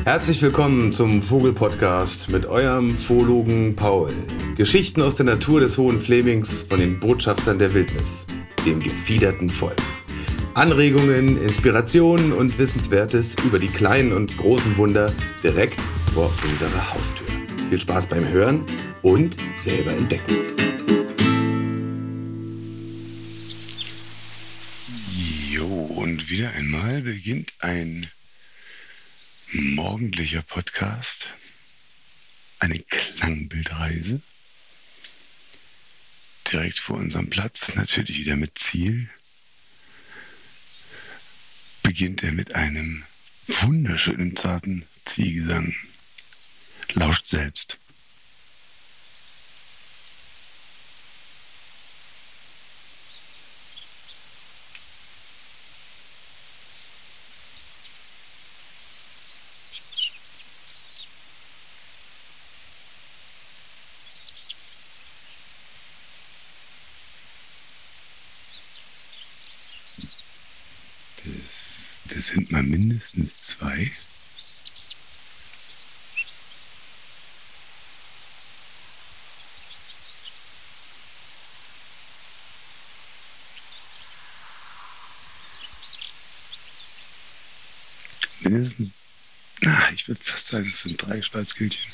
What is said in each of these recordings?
Herzlich willkommen zum Vogel-Podcast mit eurem Zoologen Paul. Geschichten aus der Natur des Hohen Flemings von den Botschaftern der Wildnis, dem gefiederten Volk. Anregungen, Inspirationen und Wissenswertes über die kleinen und großen Wunder direkt vor unserer Haustür. Viel Spaß beim Hören und selber entdecken. Jo, und wieder einmal beginnt ein morgendlicher Podcast, eine Klangbildreise, direkt vor unserem Platz, natürlich wieder mit Ziel. Beginnt er mit einem wunderschönen, zarten Ziehgesang. Lauscht selbst. Das sind mal mindestens zwei. Mindestens, ich würde fast sagen, es sind 3 Schwarzkehlchen.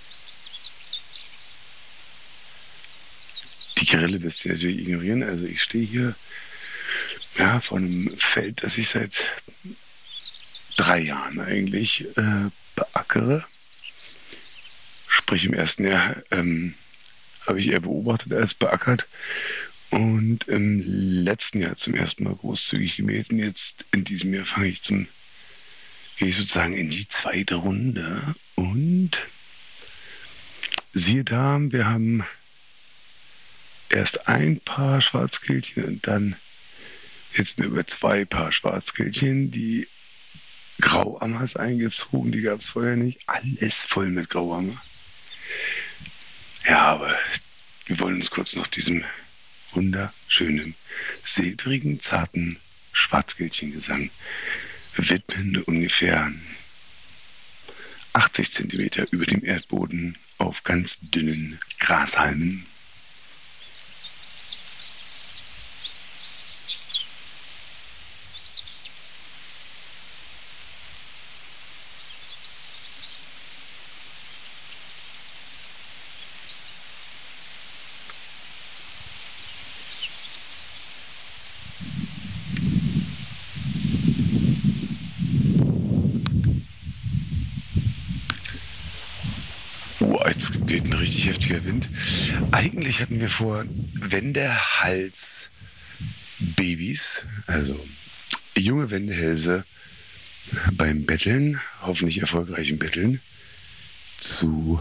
Die Grille wirst du natürlich ignorieren. Also ich stehe hier vor einem Feld, das ich seit 3 Jahren eigentlich beackere. Sprich, im ersten Jahr habe ich eher beobachtet als beackert. Und im letzten Jahr zum ersten Mal großzügig gemäht. Und jetzt in diesem Jahr gehe ich sozusagen in die zweite Runde. Und siehe da, wir haben erst ein Paar Schwarzkehlchen und dann jetzt über 2 Paar Schwarzkehlchen, die Grauammers eingezogen, die gab es vorher nicht. Alles voll mit Grauammer. Ja, aber wir wollen uns kurz noch diesem wunderschönen, silbrigen, zarten Schwarzkehlchengesang widmen, ungefähr 80 Zentimeter über dem Erdboden auf ganz dünnen Grashalmen. Jetzt weht ein richtig heftiger Wind. Eigentlich hatten wir vor, Wendehals-Babys, also junge Wendehälse beim Betteln, hoffentlich erfolgreichen Betteln, zu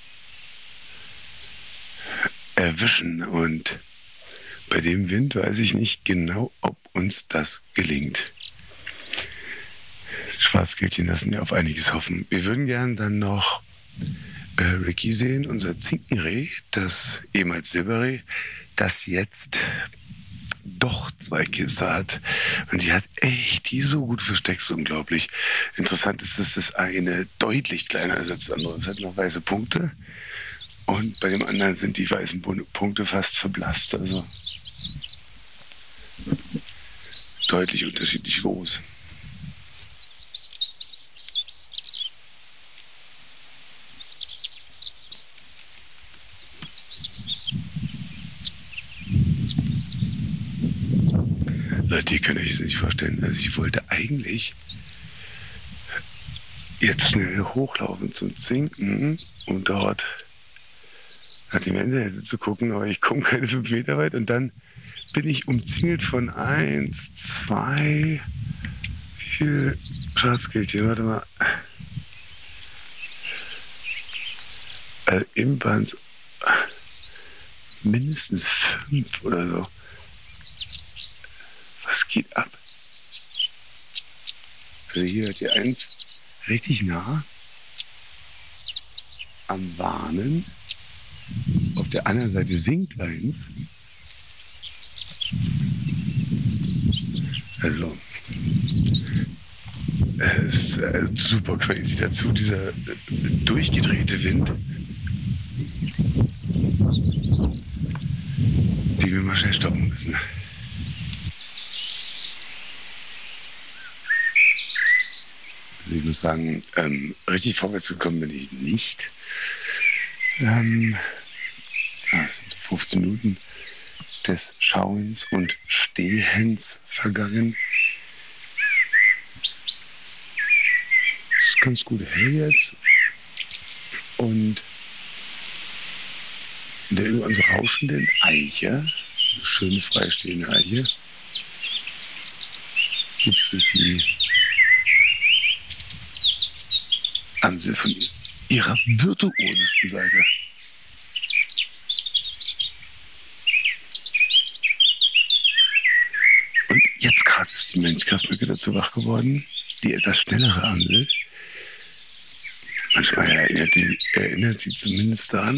erwischen. Und bei dem Wind weiß ich nicht genau, ob uns das gelingt. Schwarzkehlchen lassen ja auf einiges hoffen. Wir würden gern dann noch Ricky sehen, unser Zinkenreh, das ehemals Silberreh, das jetzt doch 2 Kiste hat. Und die hat echt die so gut versteckt, ist unglaublich. Interessant ist, dass das eine deutlich kleiner ist als das andere. Es hat noch weiße Punkte und bei dem anderen sind die weißen Punkte fast verblasst. Also deutlich unterschiedlich groß. Leute, ihr könnt euch das nicht vorstellen. Also ich wollte eigentlich jetzt schnell hochlaufen zum Zinken, um dort nach dem Wendehälse zu gucken, aber ich komme keine 5 Meter weit und dann bin ich umzingelt von 1, 2, 4 Schwarzkehlchen. Warte mal. Eben waren es mindestens 5 oder so. Was geht ab? Also hier hört ihr eins richtig nah am Warnen. Auf der anderen Seite singt eins. Also Es ist super crazy. Dazu dieser durchgedrehte Wind, die wir mal schnell stoppen müssen. Also ich muss sagen, richtig vorwärts gekommen bin ich nicht. Es sind 15 Minuten des Schauens und Stehens vergangen. Ist ganz gut hell jetzt. Und in der über uns rauschenden Eiche, eine schöne freistehende Eiche, gibt sich die Amsel von ihrer virtuosesten Seite. Und jetzt gerade ist die Mönchgrasmücke dazu wach geworden, die etwas schnellere Amsel. Manchmal erinnert sie zumindest daran.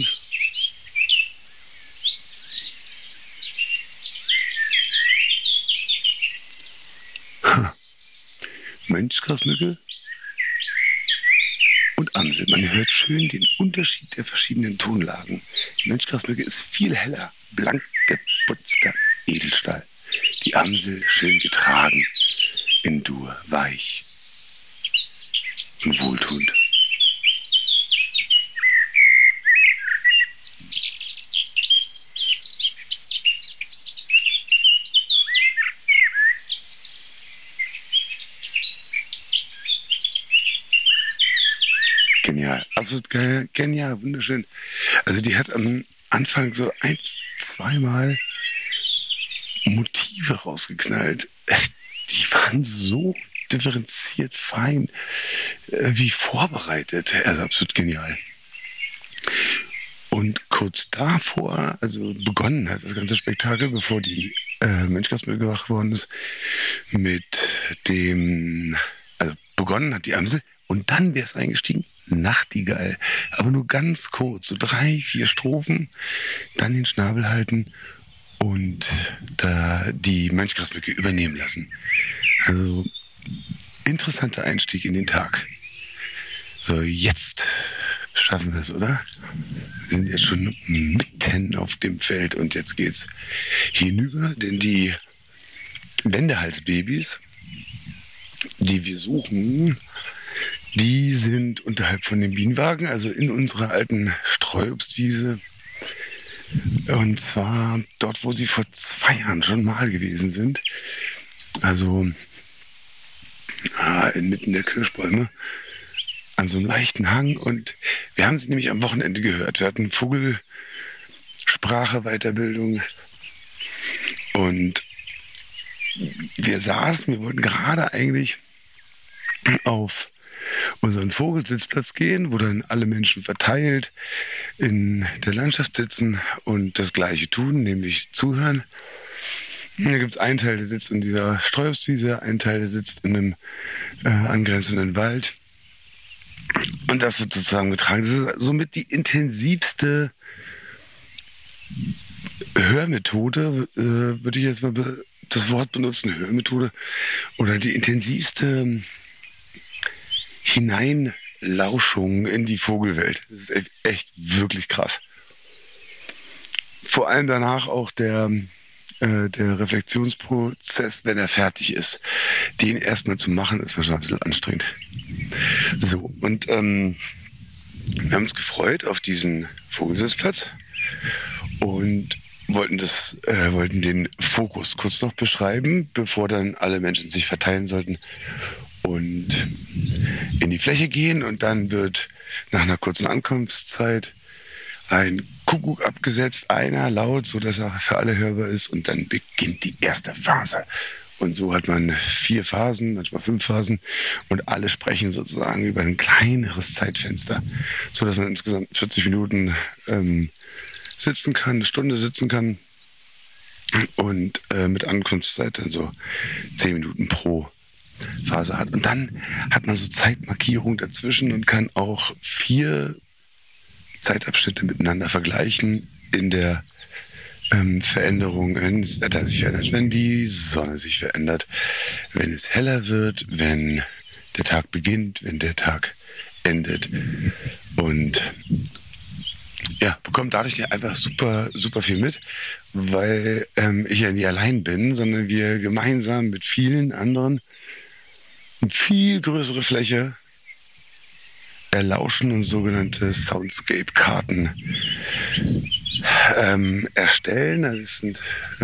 Mönchgrasmücke und Amsel. Man hört schön den Unterschied der verschiedenen Tonlagen. Die Mönchgrasmücke ist viel heller, blank geputzter Edelstahl. Die Amsel schön getragen, in Dur, weich und wohltuend. Genial, absolut geil, genial, wunderschön. Also die hat am Anfang so 1-2 Mal Motive rausgeknallt. Die waren so differenziert, fein, wie vorbereitet. Also absolut genial. Und kurz davor, also begonnen hat das ganze Spektakel, bevor die Mönchgrasmücke wach geworden ist, also begonnen hat die Amsel und dann wäre es eingestiegen, Nachtigall. Aber nur ganz kurz, so 3-4 Strophen, dann den Schnabel halten und da die Mönchgrasmücke übernehmen lassen. Also interessanter Einstieg in den Tag. So, jetzt schaffen wir es, oder? Wir sind jetzt schon mitten auf dem Feld und jetzt geht's hinüber, denn die Wendehalsbabys, die wir suchen, die sind unterhalb von dem Bienenwagen, also in unserer alten Streuobstwiese. Und zwar dort, wo sie vor 2 Jahren schon mal gewesen sind. Also inmitten der Kirschbäume. An so einem leichten Hang. Und wir haben sie nämlich am Wochenende gehört. Wir hatten Vogelsprache, Weiterbildung. Und wir wollten gerade eigentlich auf unseren Vogelsitzplatz gehen, wo dann alle Menschen verteilt in der Landschaft sitzen und das Gleiche tun, nämlich zuhören. Und da gibt es einen Teil, der sitzt in dieser Streuobstwiese, einen Teil, der sitzt in einem angrenzenden Wald. Und das wird sozusagen getragen. Das ist somit die intensivste Hörmethode, würde ich jetzt mal das Wort benutzen, Hörmethode, oder die intensivste Hineinlauschung in die Vogelwelt. Das ist echt wirklich krass. Vor allem danach auch der Reflexionsprozess, wenn er fertig ist, den erstmal zu machen, ist wahrscheinlich ein bisschen anstrengend. So, und wir haben uns gefreut auf diesen Vogelsitzplatz und wollten den Fokus kurz noch beschreiben, bevor dann alle Menschen sich verteilen sollten und in die Fläche gehen. Und dann wird nach einer kurzen Ankunftszeit ein Kuckuck abgesetzt, einer laut, sodass er für alle hörbar ist. Und dann beginnt die erste Phase. Und so hat man 4 Phasen, manchmal 5 Phasen. Und alle sprechen sozusagen über ein kleineres Zeitfenster, sodass man insgesamt 40 Minuten sitzen kann, 1 Stunde sitzen kann. Und mit Ankunftszeit dann so 10 Minuten pro Phase hat. Und dann hat man so Zeitmarkierung dazwischen und kann auch 4 Zeitabschnitte miteinander vergleichen in der Veränderung, wenn das Wetter sich verändert, wenn die Sonne sich verändert, wenn es heller wird, wenn der Tag beginnt, wenn der Tag endet. Und ja, bekomme dadurch einfach super, super viel mit, weil ich ja nie allein bin, sondern wir gemeinsam mit vielen anderen eine viel größere Fläche erlauschen und sogenannte Soundscape-Karten erstellen. Das sind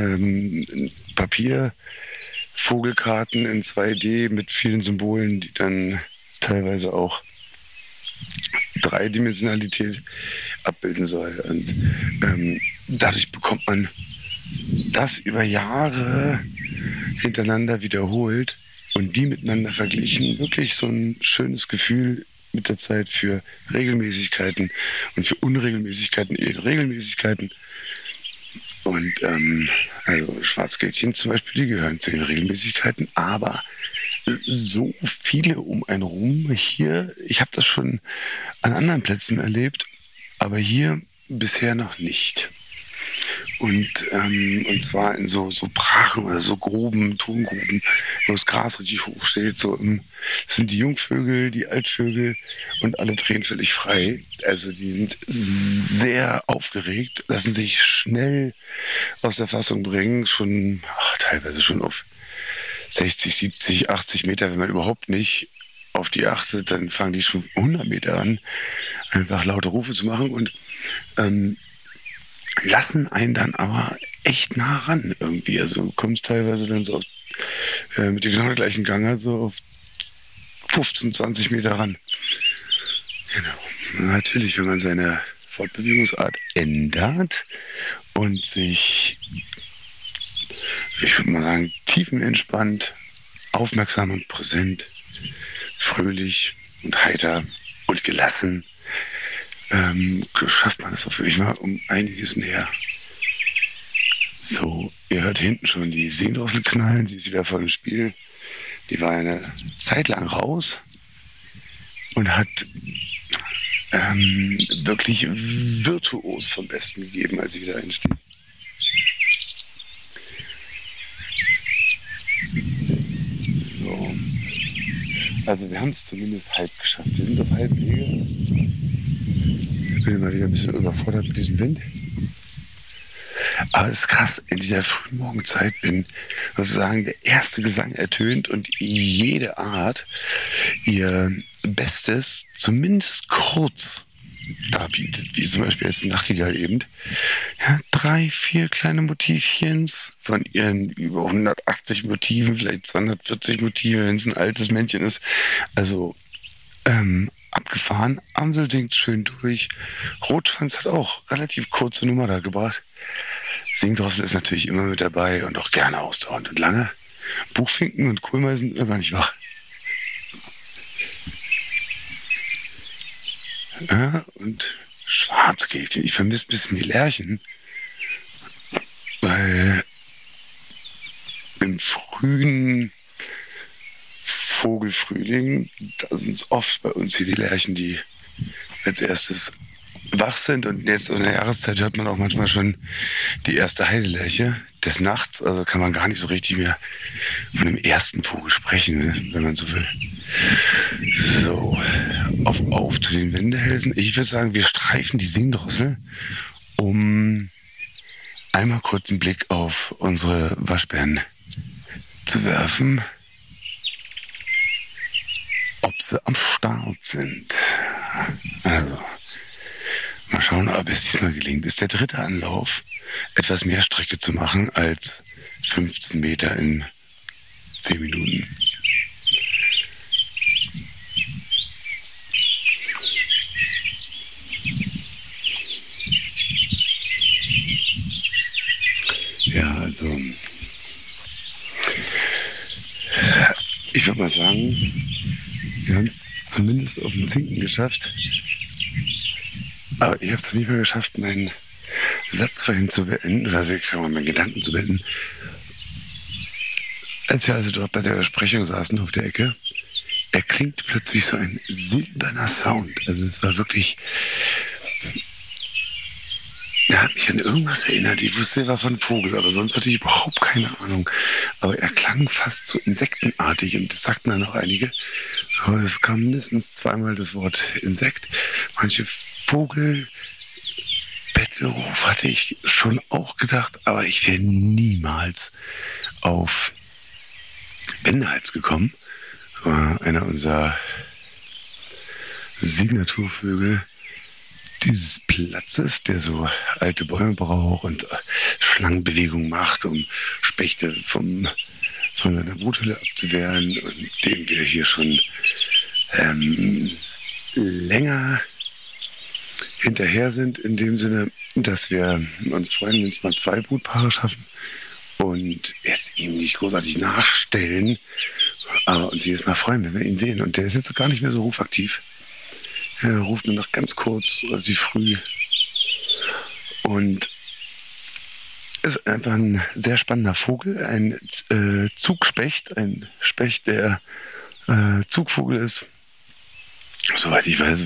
Papiervogelkarten in 2D mit vielen Symbolen, die dann teilweise auch Dreidimensionalität abbilden soll. Und dadurch bekommt man das über Jahre hintereinander wiederholt und die miteinander verglichen. Wirklich so ein schönes Gefühl mit der Zeit für Regelmäßigkeiten und für Unregelmäßigkeiten, Regelmäßigkeiten. Und also Schwarzkehlchen zum Beispiel, die gehören zu den Regelmäßigkeiten, aber so viele um einen rum hier, ich habe das schon an anderen Plätzen erlebt, aber hier bisher noch nicht. Und zwar in so Brachen oder so Gruben, Tongruben, wo das Gras richtig hoch steht. Das sind die Jungvögel, die Altvögel und alle drehen völlig frei. Also die sind sehr aufgeregt, lassen sich schnell aus der Fassung bringen, teilweise schon auf 60, 70, 80 Meter, wenn man überhaupt nicht auf die achtet, dann fangen die schon 100 Meter an, einfach laute Rufe zu machen und lassen einen dann aber echt nah ran irgendwie. Also du kommst teilweise dann so mit genau der gleichen Gangart so auf 15, 20 Meter ran. Genau. Natürlich, wenn man seine Fortbewegungsart ändert und sich, ich würde mal sagen, tiefenentspannt, aufmerksam und präsent, fröhlich und heiter und gelassen, schafft man das auf jeden Fall um einiges mehr. So, ihr hört hinten schon die Seendrossel knallen, sie ist wieder voll im Spiel. Die war eine Zeit lang raus und hat wirklich virtuos vom Besten gegeben, als sie wieder einstieg. So. Also wir haben es zumindest halb geschafft. Wir sind auf halbem Wege. Ich bin mal wieder ein bisschen überfordert mit diesem Wind. Aber es ist krass, in dieser frühen Morgenzeit, wenn sozusagen der erste Gesang ertönt und jede Art ihr Bestes zumindest kurz darbietet, wie zum Beispiel jetzt Nachtigall eben. Ja, 3, 4 kleine Motivchens von ihren über 180 Motiven, vielleicht 240 Motive, wenn es ein altes Männchen ist. Also abgefahren. Amsel singt schön durch. Rotschwanz hat auch relativ kurze Nummer da gebracht. Singdrossel ist natürlich immer mit dabei und auch gerne ausdauernd und lange. Buchfinken und Kohlmeisen sind einfach nicht wach. Ja, und Schwarzkehlchen. Ich vermisse ein bisschen die Lerchen, weil im frühen Vogelfrühling, da sind es oft bei uns hier die Lerchen, die als erstes wach sind. Und jetzt in der Jahreszeit hört man auch manchmal schon die erste Heidelerche des Nachts. Also kann man gar nicht so richtig mehr von dem ersten Vogel sprechen, ne, wenn man so will. So, auf zu den Wendehälsen. Ich würde sagen, wir streifen die Singdrossel, um einmal kurz einen Blick auf unsere Waschbären zu werfen, ob sie am Start sind. Also, mal schauen, ob es diesmal gelingt. Ist der dritte Anlauf, etwas mehr Strecke zu machen als 15 Meter in 10 Minuten. Ja, also ich würde mal sagen, wir haben es zumindest auf den Zinken geschafft. Aber ich habe es nicht mehr geschafft, meinen Satz vorhin zu beenden, oder wirklich meinen Gedanken zu beenden. Als wir also dort bei der Besprechung saßen auf der Ecke, erklingt plötzlich so ein silberner Sound. Also es war wirklich, er hat mich an irgendwas erinnert. Ich wusste, er war von Vogel, aber sonst hatte ich überhaupt keine Ahnung. Aber er klang fast so insektenartig und das sagten dann auch einige. So, es kam mindestens zweimal das Wort Insekt. Manche Vogel, Bettelruf hatte ich schon auch gedacht, aber ich wäre niemals auf Wendehals gekommen. Einer unserer Signaturvögel dieses Platzes, der so alte Bäume braucht und Schlangenbewegungen macht, um Spechte von seiner Bruthülle abzuwehren, und dem wir hier schon länger hinterher sind, in dem Sinne, dass wir uns freuen, wenn es mal 2 Brutpaare schaffen und jetzt ihm nicht großartig nachstellen, aber uns jedes Mal freuen, wenn wir ihn sehen. Und der ist jetzt gar nicht mehr so rufaktiv. Er ruft nur noch ganz kurz, relativ früh, und ist einfach ein sehr spannender Vogel, ein Zugspecht, ein Specht, der Zugvogel ist. Soweit ich weiß,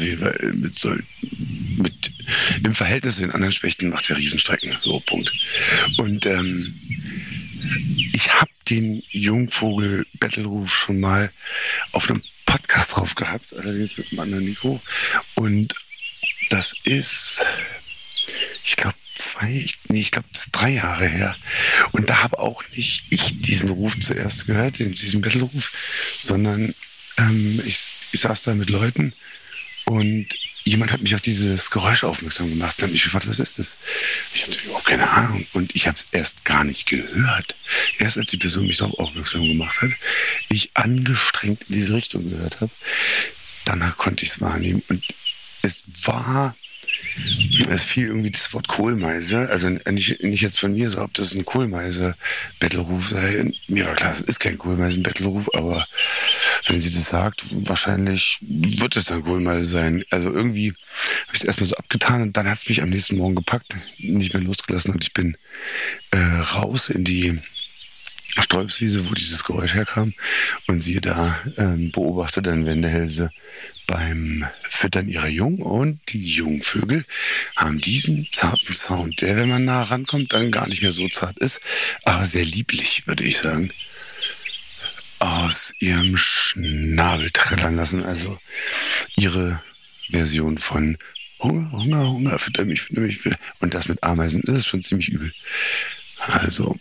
im Verhältnis zu den anderen Spechten macht er Riesenstrecken. So, Punkt. Und ich habe den Jungvogel Bettelruf schon mal auf einem Podcast drauf gehabt, allerdings mit einem anderen Mikro. Und das ist, ich glaube, das ist 3 Jahre her. Und da habe auch nicht ich diesen Ruf zuerst gehört, diesen Bettelruf, sondern ich saß da mit Leuten und jemand hat mich auf dieses Geräusch aufmerksam gemacht. Dann habe ich gefragt, was ist das? Ich hatte überhaupt keine Ahnung. Und ich habe es erst gar nicht gehört. Erst als die Person mich darauf aufmerksam gemacht hat, ich angestrengt in diese Richtung gehört habe, dann konnte ich es wahrnehmen. Und es fiel irgendwie das Wort Kohlmeise, also nicht jetzt von mir, so ob das ein Kohlmeise-Bettelruf sei. Mir war klar, es ist kein Kohlmeisen-Bettelruf, aber wenn sie das sagt, wahrscheinlich wird es dann Kohlmeise sein. Also irgendwie habe ich es erstmal so abgetan und dann hat es mich am nächsten Morgen gepackt, nicht mehr losgelassen, und ich bin raus in die Stolpswiese, wo dieses Geräusch herkam, und siehe da, beobachte dann Wendehälse beim Füttern ihrer Jungen, und die Jungvögel haben diesen zarten Sound, der, wenn man nah rankommt, dann gar nicht mehr so zart ist, aber sehr lieblich, würde ich sagen, aus ihrem Schnabel trällern lassen. Also ihre Version von Hunger, Hunger, Hunger, fütter mich, fütter mich, fütter. Und das mit Ameisen ist schon ziemlich übel. Also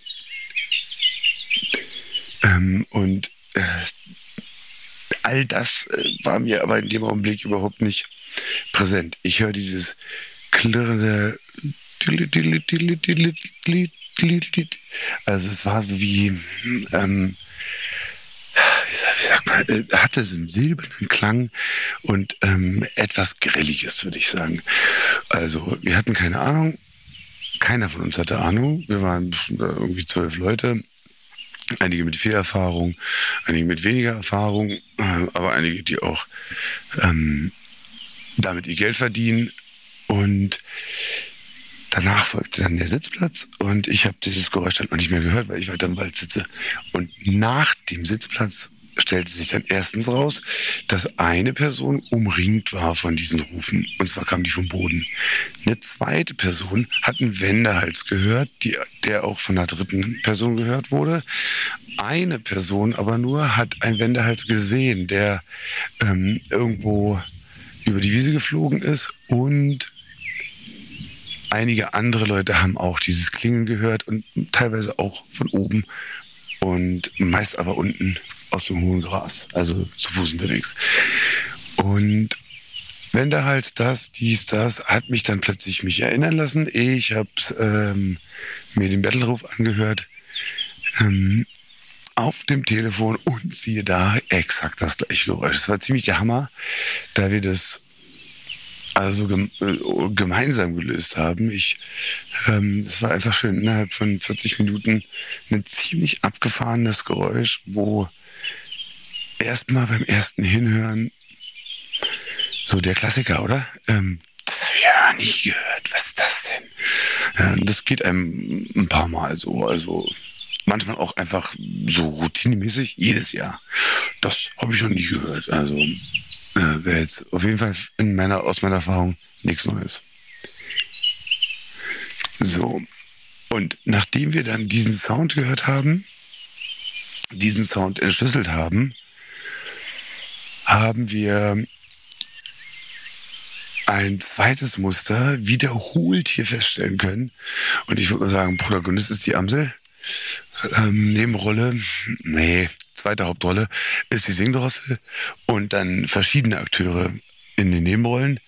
all das war mir aber in dem Augenblick überhaupt nicht präsent. Ich höre dieses klirrende, also es war so wie sagt man, hatte so einen silbernen Klang und etwas Grelliges, würde ich sagen. Also wir hatten keine Ahnung, keiner von uns hatte Ahnung. Wir waren irgendwie 12 Leute. Einige mit viel Erfahrung, einige mit weniger Erfahrung, aber einige, die auch damit ihr Geld verdienen. Und danach folgte dann der Sitzplatz, und ich habe dieses Geräusch dann noch nicht mehr gehört, weil ich weiter im Wald sitze. Und nach dem Sitzplatz stellte sich dann erstens raus, dass eine Person umringt war von diesen Rufen. Und zwar kam die vom Boden. Eine zweite Person hat einen Wendehals gehört, der auch von einer dritten Person gehört wurde. Eine Person aber nur hat einen Wendehals gesehen, der irgendwo über die Wiese geflogen ist, und einige andere Leute haben auch dieses Klingeln gehört und teilweise auch von oben und meist aber unten aus dem hohen Gras, also zu Fuß unterwegs. Und Wendehals, das, hat mich dann plötzlich erinnern lassen. Ich habe mir den Bettelruf angehört auf dem Telefon, und siehe da, exakt das gleiche Geräusch. Es war ziemlich der Hammer, da wir das also gemeinsam gelöst haben. Es war einfach schön, innerhalb von 40 Minuten ein ziemlich abgefahrenes Geräusch, wo erstmal beim ersten Hinhören so der Klassiker, oder? Das habe ich ja noch nie gehört. Was ist das denn? Ja, und das geht einem ein paar Mal so. Also manchmal auch einfach so routinemäßig jedes Jahr. Das habe ich noch nie gehört. Also wäre jetzt auf jeden Fall aus meiner Erfahrung nichts Neues. So, und nachdem wir dann diesen Sound gehört haben, diesen Sound entschlüsselt haben, haben wir ein zweites Muster wiederholt hier feststellen können. Und ich würde mal sagen, Protagonist ist die Amsel. Nebenrolle, zweite Hauptrolle ist die Singdrossel und dann verschiedene Akteure in den Nebenrollen.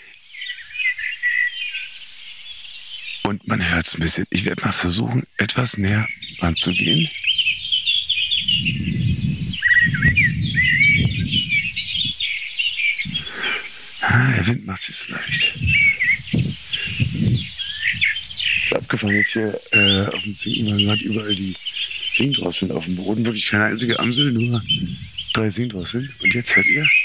Und man hört es ein bisschen. Ich werde mal versuchen, etwas näher ranzugehen. Der Wind macht es leicht. Abgefangen jetzt hier auf dem Zinken, man hat überall die Singdrosseln auf dem Boden. Wirklich keine einzige Amsel, nur 3 Singdrosseln. Und jetzt hört ihr.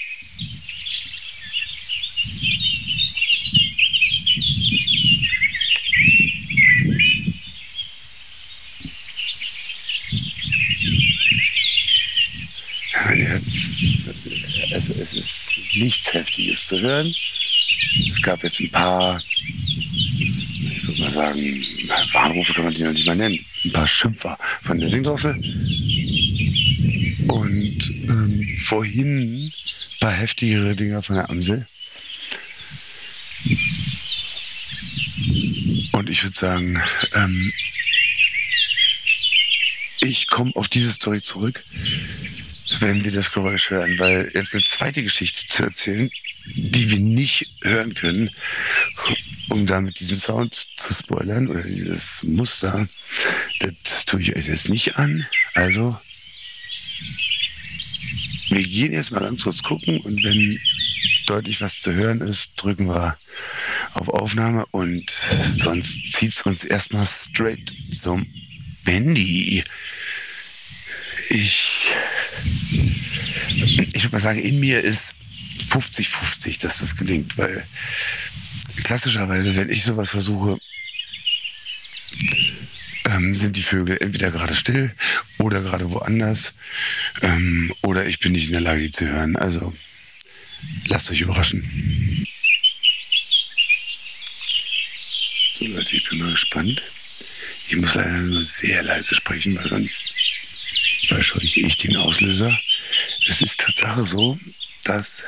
Also es ist nichts Heftiges zu hören. Es gab jetzt ein paar, ich würde mal sagen, Warnrufe kann man die noch nicht mal nennen. Ein paar Schimpfer von der Singdrossel. Und vorhin ein paar heftigere Dinger von der Amsel. Und ich würde sagen, ich komme auf diese Story zurück, wenn wir das Geräusch hören, weil jetzt eine zweite Geschichte zu erzählen, die wir nicht hören können, um damit diesen Sound zu spoilern oder dieses Muster, das tue ich euch jetzt nicht an. Also, wir gehen jetzt mal ganz kurz gucken und wenn deutlich was zu hören ist, drücken wir auf Aufnahme und sonst zieht es uns erstmal straight zum Handy. Ich würde mal sagen, in mir ist 50-50, dass das gelingt, weil klassischerweise, wenn ich sowas versuche, sind die Vögel entweder gerade still oder gerade woanders oder ich bin nicht in der Lage, die zu hören. Also lasst euch überraschen. So Leute, ich bin mal gespannt. Ich muss leider nur sehr leise sprechen, weil sonst verscheuche ich den Auslöser. Es ist Tatsache so, dass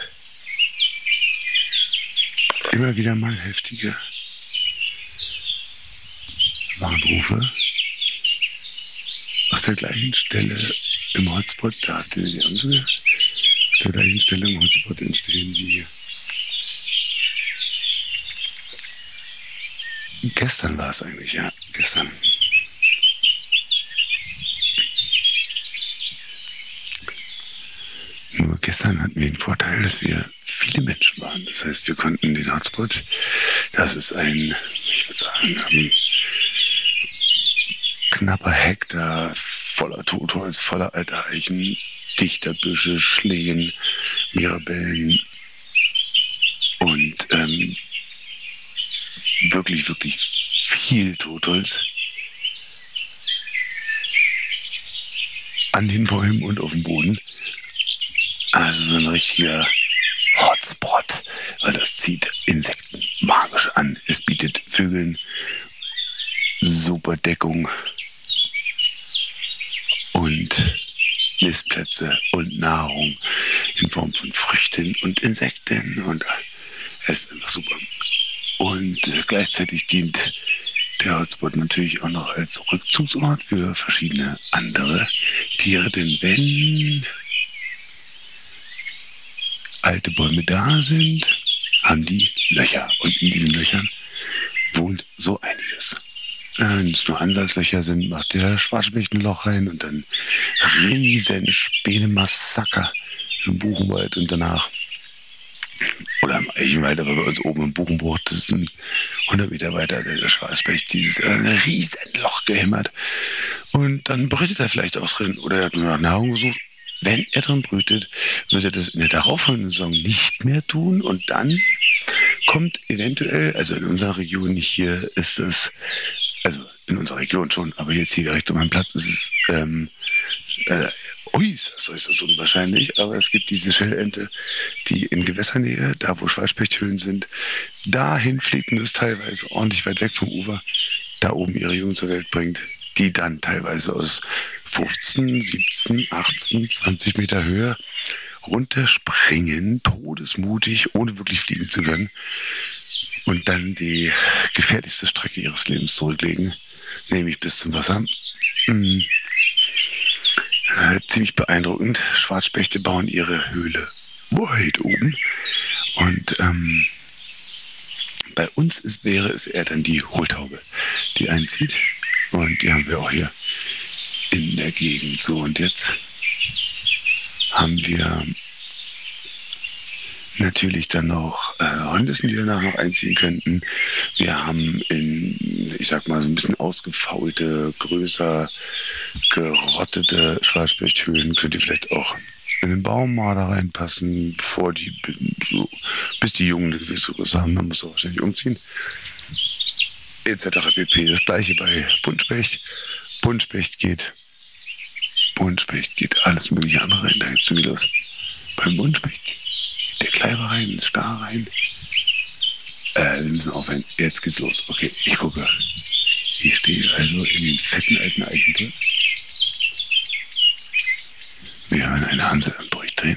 immer wieder mal heftige Warnrufe aus der gleichen Stelle im Hotspot, da habt ihr die Amsel gehört, auf der gleichen Stelle im Hotspot entstehen wie gestern war es eigentlich, ja, gestern. Nur gestern hatten wir den Vorteil, dass wir viele Menschen waren. Das heißt, wir konnten den Hotspot, das ist ein, ich würde sagen, ein knapper Hektar voller Totholz, voller alter Eichen, dichter Büsche, Schlehen, Mirabellen und wirklich, wirklich viel Totholz an den Bäumen und auf dem Boden. Also so ein richtiger Hotspot, weil das zieht Insekten magisch an. Es bietet Vögeln super Deckung und Nistplätze und Nahrung in Form von Früchten und Insekten und es ist einfach super. Und gleichzeitig dient der Hotspot natürlich auch noch als Rückzugsort für verschiedene andere Tiere, denn wenn alte Bäume da sind, haben die Löcher. Und in diesen Löchern wohnt so einiges. Wenn es nur Ansatzlöcher sind, macht der Schwarzspecht ein Loch rein und dann riesen Späne-Massaker im Buchenwald und danach oder im Eichenwald, aber bei uns oben im Buchenbruch, das ist ein 100 Meter weiter, der Schwarzspecht, dieses riesen Loch gehämmert. Und dann brütet er vielleicht auch drin oder er hat nur nach Nahrung gesucht. Wenn er drin brütet, wird er das in der darauffolgenden Saison nicht mehr tun und dann kommt eventuell, also in unserer Region hier ist es, also in unserer Region schon, aber jetzt hier direkt um meinen Platz ist es äußerst unwahrscheinlich, aber es gibt diese Schellente, die in Gewässernähe, da wo Schwarzspechthöhlen sind, dahin fliegt und ist teilweise ordentlich weit weg vom Ufer, da oben ihre Jungen zur Welt bringt, die dann teilweise aus 15, 17, 18, 20 Meter Höhe runterspringen, todesmutig, ohne wirklich fliegen zu können, und dann die gefährlichste Strecke ihres Lebens zurücklegen, nämlich bis zum Wasser. Ziemlich beeindruckend. Schwarzspechte bauen ihre Höhle weit oben. Und bei uns wäre es eher dann die Hohltaube, die einzieht. Und die haben wir auch hier in der Gegend. So, und jetzt haben wir natürlich dann noch Hornissen, die danach noch einziehen könnten. Wir haben ich sag mal, so ein bisschen ausgefaulte, größer gerottete Schwarzspechthöhlen. Könnt ihr vielleicht auch in den Baummarder reinpassen, bis die Jungen eine gewisse Größe haben. Man muss auch wahrscheinlich umziehen. Etc. pp. Das gleiche bei Buntspecht. Buntspecht geht alles mögliche andere rein. Da gibt es so viel los. Beim Buntspecht der Kleiber rein, Star rein. Wir müssen aufhören. Jetzt geht's los. Okay, ich gucke. Ich stehe also in den fetten alten Eichen drin. Wir hören eine Amsel am Durchdrehen.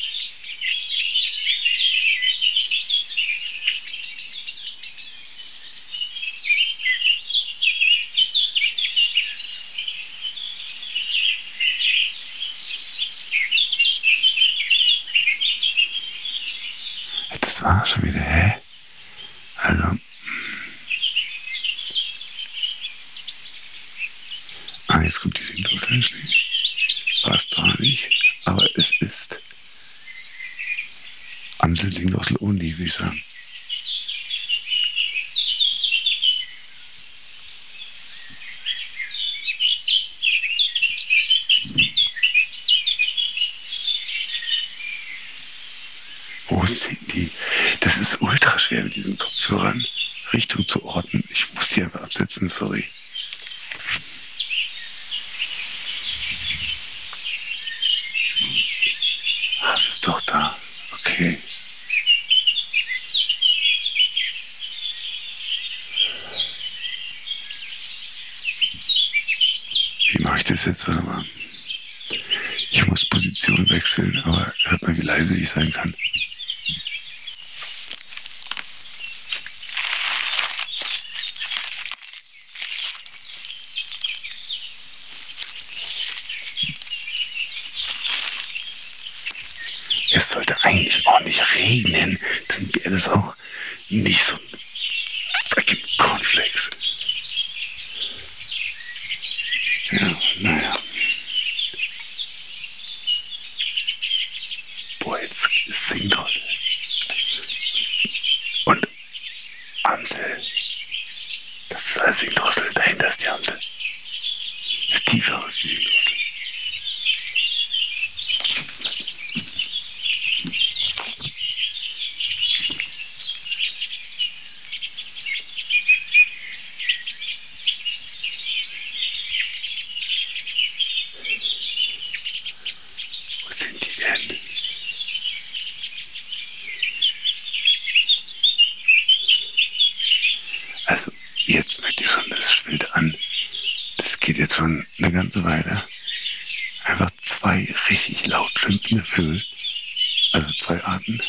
Das war schon wieder, Also. Jetzt kommt die Singdrossel. Passt doch nicht. Aber es ist Amsel Singdrossel only, würde ich sagen. Wo sind die? Das ist ultra schwer mit diesen Kopfhörern Richtung zu orten. Ich muss die einfach absetzen, sorry. Es ist doch da. Okay. Wie mache ich das jetzt? Warte mal. Ich muss Position wechseln, aber hört mal, wie leise ich sein kann. Es sollte eigentlich ordentlich regnen, dann wäre das auch nicht so freaking Cornflakes. Ja, naja. Boah, jetzt singt doch. Und Amsel. Das ist alles Singdrossel, dahinter ist die Amsel. Das tiefer aus die Singdrossel. Also jetzt merkt ihr schon, das schwillt an. Das geht jetzt schon eine ganze Weile. Einfach 2 richtig laut schimpfende Vögel. Also 2 Arten.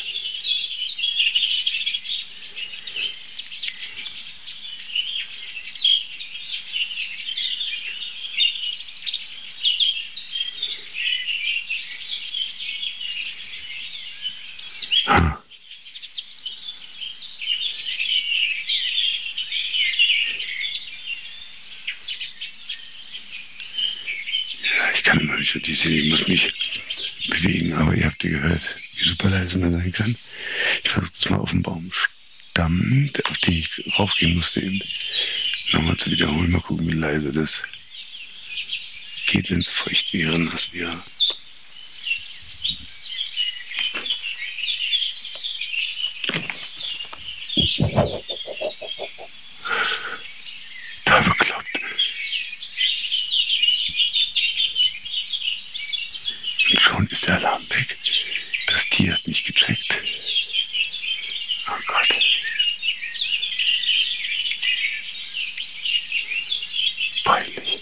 Ich kann immer nicht so die sehen, ich muss mich bewegen, aber ihr habt ja gehört, wie super leise man sein kann. Ich versuche das mal auf dem Baumstamm, auf den ich raufgehen musste eben, nochmal zu wiederholen. Mal gucken, wie leise das geht, wenn es feucht wäre, nass wäre. Da bekloppt. Und schon ist der Alarm weg. Das Tier hat mich gecheckt. Oh Gott. Peinlich.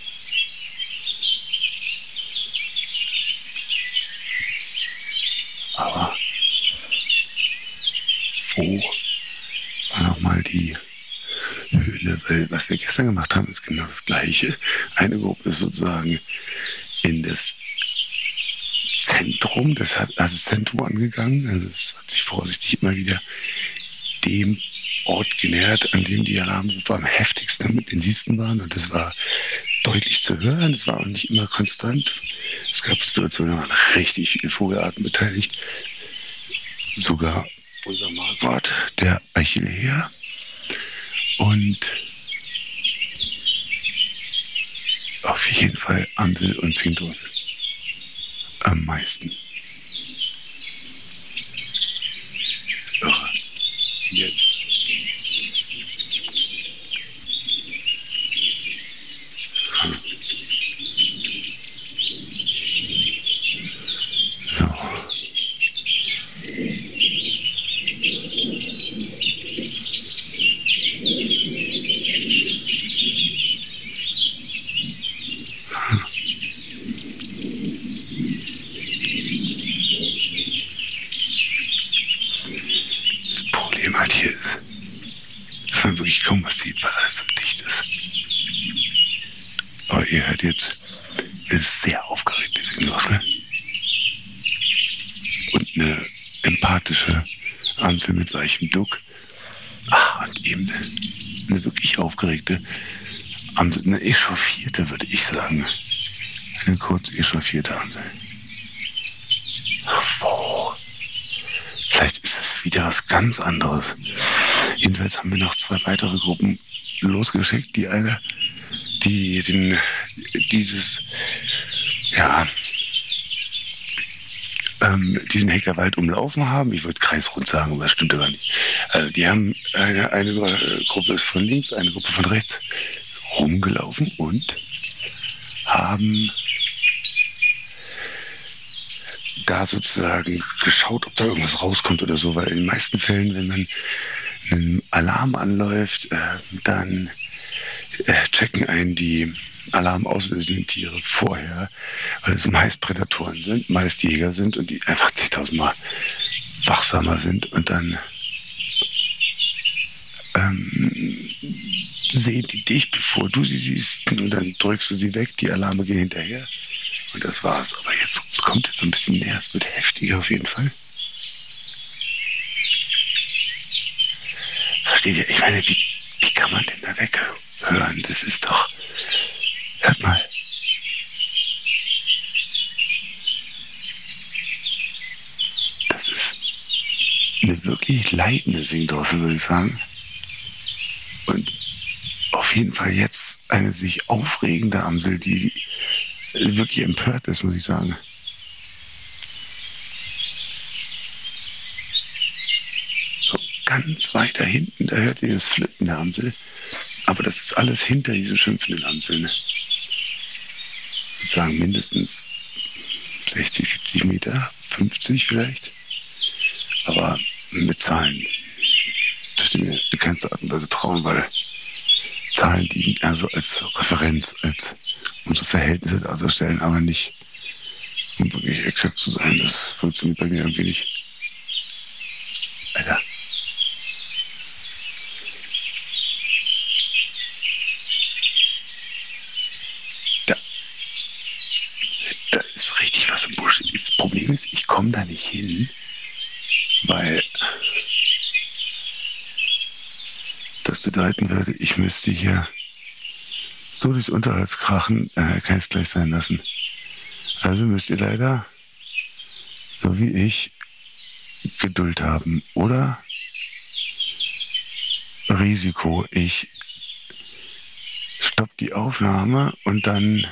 wo war nochmal die Höhle? Weil was wir gestern gemacht haben, ist genau das Gleiche. Eine Gruppe ist sozusagen in das Zentrum, das Zentrum angegangen. Also es hat sich vorsichtig immer wieder dem Ort genähert, an dem die Alarmrufe am heftigsten und intensivsten waren. Und das war deutlich zu hören. Das war auch nicht immer konstant. Es gab Situationen, da waren richtig viele Vogelarten beteiligt. Sogar unser Marquardt, der Achillea. Und auf jeden Fall Amsel und Zingdrossel am meisten. Irre. Jetzt. So. Das Problem halt hier ist, dass man wirklich kaum was sieht, weil alles so dicht ist. Aber ihr hört jetzt, es ist sehr aufgeregt, diese Genosse. Und eine empathische Amsel mit weichem Duck. Und eben eine wirklich aufgeregte Amsel, eine echauffierte, würde ich sagen. Eine kurz echauffierte Amsel. Wo? Vielleicht ist es wieder was ganz anderes. Jedenfalls haben wir noch 2 weitere Gruppen losgeschickt. Die eine, diesen Hektarwald umlaufen haben. Ich würde kreisrund sagen, aber das stimmt aber nicht. Also die haben eine Gruppe ist von links, eine Gruppe von rechts rumgelaufen und haben da sozusagen geschaut, ob da irgendwas rauskommt oder so, weil in den meisten Fällen, wenn man einen Alarm anläuft, dann checken einen die alarmauslösenden Tiere vorher, weil es meist Prädatoren sind, meist Jäger sind und die einfach 10.000 Mal wachsamer sind und dann sehen die dich, bevor du sie siehst und dann drückst du sie weg, die Alarme gehen hinterher und das war's. Aber jetzt kommt es so ein bisschen näher, es wird heftiger auf jeden Fall. Versteht ihr? Ich meine, wie kann man denn da weghören? Das ist doch... Hört mal. Das ist eine wirklich leidende Singdrossel, würde ich sagen. Und auf jeden Fall jetzt eine sich aufregende Amsel, die wirklich empört ist, muss ich sagen. So ganz weiter hinten, da hört ihr das Flippen der Amsel. Aber das ist alles hinter diesen schimpfenden Amseln. Ich würde sagen mindestens 60, 70 Meter, 50 vielleicht. Aber mit Zahlen dürft ihr mir in keinster Art und Weise trauen, weil Zahlen dienen eher so als Referenz, als um so Verhältnisse darzustellen, aber nicht um wirklich exakt zu sein. Das funktioniert bei mir irgendwie nicht. Alter. Da ist richtig was im Busch. Das Problem ist, ich komme da nicht hin, weil das bedeuten würde, ich müsste hier so das Unterholzkrachen, kann ich es gleich sein lassen. Also müsst ihr leider, so wie ich, Geduld haben. Oder Risiko. Ich stopp die Aufnahme und dann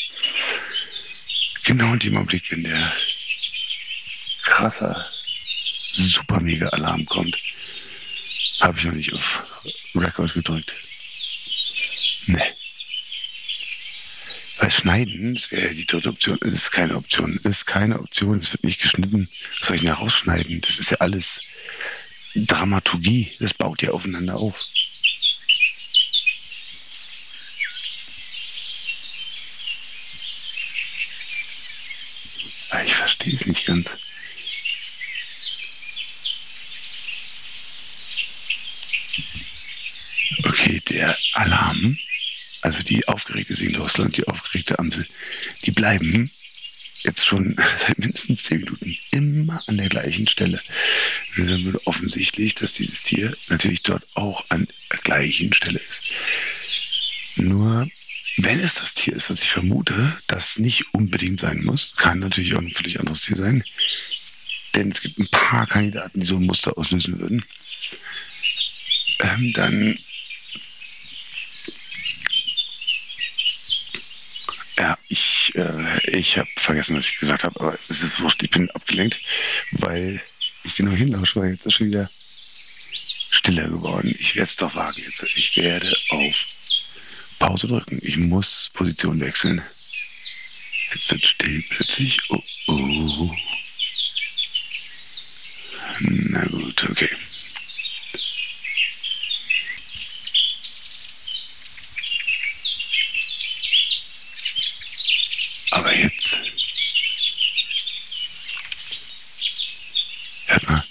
genau in dem Augenblick, wenn der krasser, super mega Alarm kommt, habe ich noch nicht auf Record gedrückt. Nee. Weil Schneiden, das wäre ja die dritte Option, das ist keine Option. Das ist keine Option, es wird nicht geschnitten. Was soll ich denn da rausschneiden? Das ist ja alles Dramaturgie, das baut ja aufeinander auf. Ich verstehe es nicht ganz. Okay, der Alarm, also die aufgeregte Singdrossel und die aufgeregte Amsel, die bleiben jetzt schon seit mindestens 10 Minuten immer an der gleichen Stelle. Dann wird offensichtlich, dass dieses Tier natürlich dort auch an der gleichen Stelle ist. Nur, wenn es das Tier ist, was ich vermute, das nicht unbedingt sein muss, kann natürlich auch ein völlig anderes Tier sein, denn es gibt ein paar Kandidaten, die so ein Muster auslösen würden, dann ja, ich habe vergessen, was ich gesagt habe, aber es ist wurscht, ich bin abgelenkt, weil ich genau hinlausche, weil jetzt ist schon wieder stiller geworden. Ich werde es doch wagen jetzt. Ich werde auf Pause drücken. Ich muss Position wechseln. Jetzt wird still plötzlich. Oh, oh. Na gut, okay. Aber jetzt. Hört mal.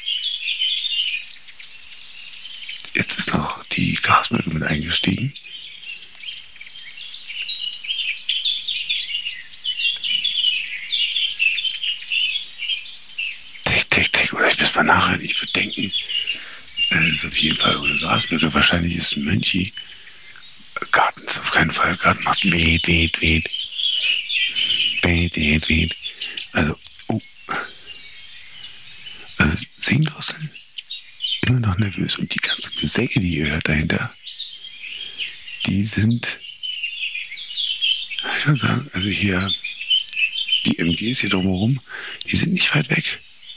Jetzt ist noch die Grasmücke mit eingestiegen. Tick. Oder ich muss mal nachhören. Ich würde denken, es ist auf jeden Fall eine Grasmücke. Wahrscheinlich ist ein Mönchi. Garten ist auf keinen Fall. Garten macht weht. Also, also Singdrosseln immer noch nervös und die ganzen Gesänge, die ihr hört dahinter, die sind, ich würde sagen, also hier die MGs hier drumherum, die sind nicht weit weg.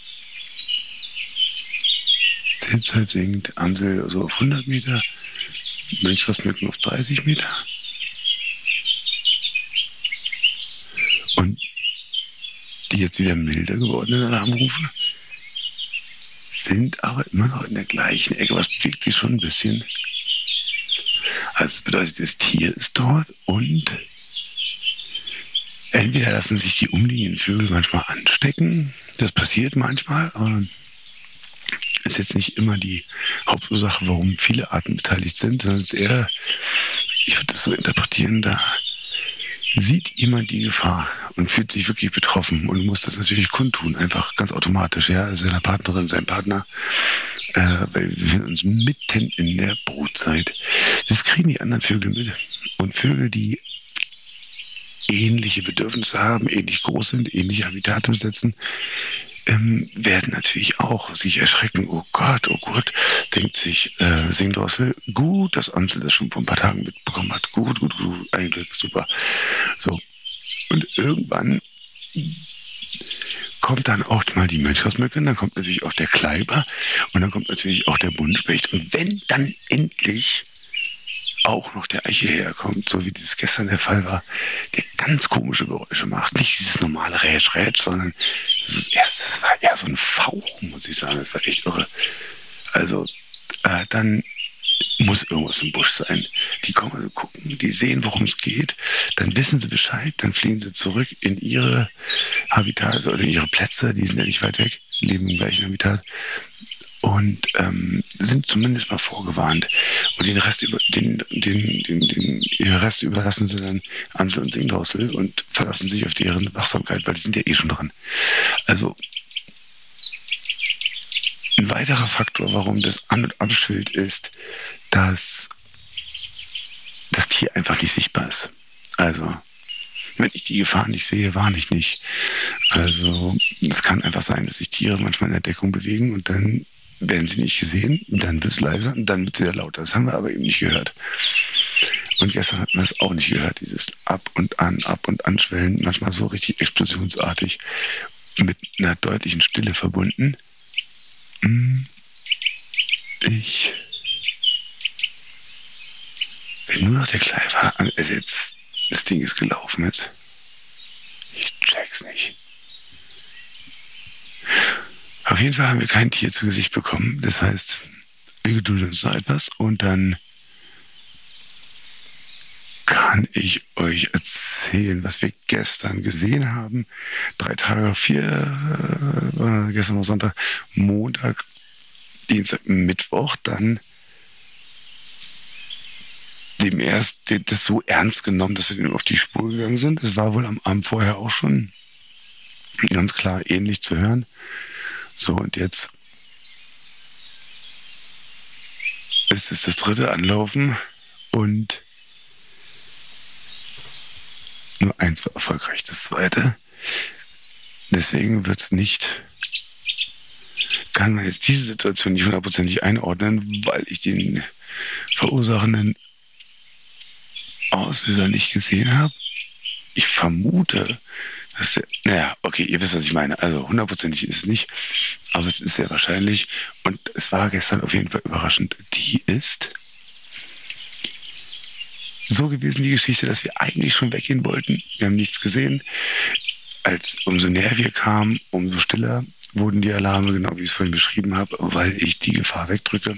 Zilpzalp singt, Amsel so auf 100 Meter, Mönchsgrasmücken auf 30 Meter. Und die jetzt wieder milder gewordenen Alarmrufe sind aber immer noch in der gleichen Ecke. Was bewegt sich schon ein bisschen? Also das bedeutet, das Tier ist dort und entweder lassen sich die umliegenden Vögel manchmal anstecken. Das passiert manchmal, aber ist jetzt nicht immer die Hauptursache, warum viele Arten beteiligt sind, sondern es ist eher, ich würde das so interpretieren, da sieht jemand die Gefahr und fühlt sich wirklich betroffen und muss das natürlich kundtun, einfach ganz automatisch, ja, seiner Partnerin, sein Partner, weil wir befinden uns mitten in der Brutzeit. Das kriegen die anderen Vögel mit. Und Vögel, die ähnliche Bedürfnisse haben, ähnlich groß sind, ähnliche Habitate besitzen, werden natürlich auch sich erschrecken. Oh Gott, denkt sich Singdrossel, gut, dass Amsel das schon vor ein paar Tagen mitbekommen hat. Gut, eigentlich super. So. Und irgendwann kommt dann auch mal die Mönchsgrasmücke, dann kommt natürlich auch der Kleiber und dann kommt natürlich auch der Buntspecht. Und wenn dann endlich auch noch der Eiche herkommt, so wie das gestern der Fall war, der ganz komische Geräusche macht. Nicht dieses normale Rätsch, sondern das war eher so ein Fauchen, muss ich sagen. Das war echt irre. Also, dann muss irgendwas im Busch sein. Die kommen also gucken, die sehen, worum es geht, dann wissen sie Bescheid, dann fliegen sie zurück in ihre Habitate oder in ihre Plätze, die sind ja nicht weit weg, leben im gleichen Habitat. Und sind zumindest mal vorgewarnt. Und den Rest überlassen sie dann Amsel und Singdrossel und verlassen sich auf deren Wachsamkeit, weil die sind ja eh schon dran. Also ein weiterer Faktor, warum das An- und Abschild ist, dass das Tier einfach nicht sichtbar ist. Also wenn ich die Gefahr nicht sehe, warne ich nicht. Also es kann einfach sein, dass sich Tiere manchmal in der Deckung bewegen und dann werden sie nicht gesehen, dann wird es leiser und dann wird es wieder lauter. Das haben wir aber eben nicht gehört. Und gestern hatten wir es auch nicht gehört, dieses Ab- und Anschwellen, manchmal so richtig explosionsartig, mit einer deutlichen Stille verbunden. Wenn nur noch der Kleiber an, also jetzt, das Ding ist gelaufen jetzt. Ich check's nicht. Auf jeden Fall haben wir kein Tier zu Gesicht bekommen. Das heißt, wir gedulden uns noch etwas und dann kann ich euch erzählen, was wir gestern gesehen haben. 3 Tage, 4, gestern war Sonntag, Montag, Dienstag, Mittwoch, dann das so ernst genommen, dass wir dem auf die Spur gegangen sind. Es war wohl am Abend vorher auch schon ganz klar ähnlich zu hören. So, und jetzt ist es das dritte Anlaufen und nur eins war erfolgreich, das zweite. Deswegen kann man jetzt diese Situation nicht hundertprozentig einordnen, weil ich den verursachenden Auslöser nicht gesehen habe. Ich vermute, dass ihr wisst, was ich meine. Also hundertprozentig ist es nicht, aber es ist sehr wahrscheinlich. Und es war gestern auf jeden Fall überraschend. Die ist so gewesen, die Geschichte, dass wir eigentlich schon weggehen wollten. Wir haben nichts gesehen. Umso näher wir kamen, umso stiller wurden die Alarme, genau wie ich es vorhin beschrieben habe, weil ich die Gefahr wegdrücke.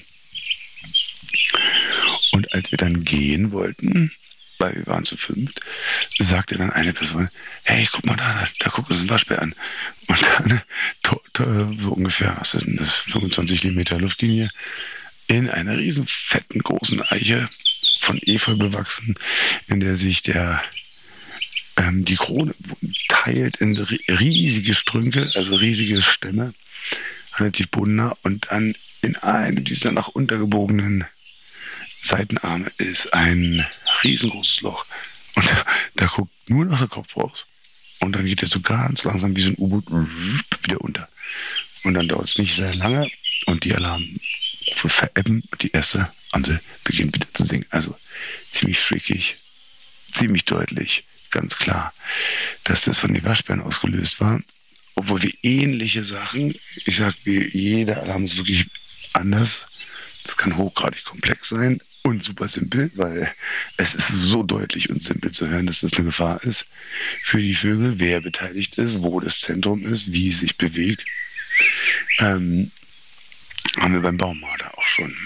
Und als wir dann gehen wollten, weil wir waren zu fünft, sagte dann eine Person, hey, guck mal da guckt uns ein Waschbär an. Und dann so ungefähr, was ist denn das, 25 Meter Luftlinie, in einer riesen fetten großen Eiche von Efeu bewachsen, in der sich die Krone teilt in riesige Strünke, also riesige Stämme, relativ bodennah, und dann in einem dieser nach untergebogenen Seitenarme ist ein riesengroßes Loch. Und da guckt nur noch der Kopf raus. Und dann geht er so ganz langsam wie so ein U-Boot wieder unter. Und dann dauert es nicht sehr lange und die Alarmrufe verebben und die erste Amsel beginnt wieder zu singen. Also ziemlich freakig, ziemlich deutlich, ganz klar, dass das von den Waschbären ausgelöst war. Obwohl wir ähnliche Sachen, ich sag, jeder Alarm ist wirklich anders. Es kann hochgradig komplex sein und super simpel, weil es ist so deutlich und simpel zu hören, dass das eine Gefahr ist für die Vögel, wer beteiligt ist, wo das Zentrum ist, wie es sich bewegt. Haben wir beim Baummarder auch schon.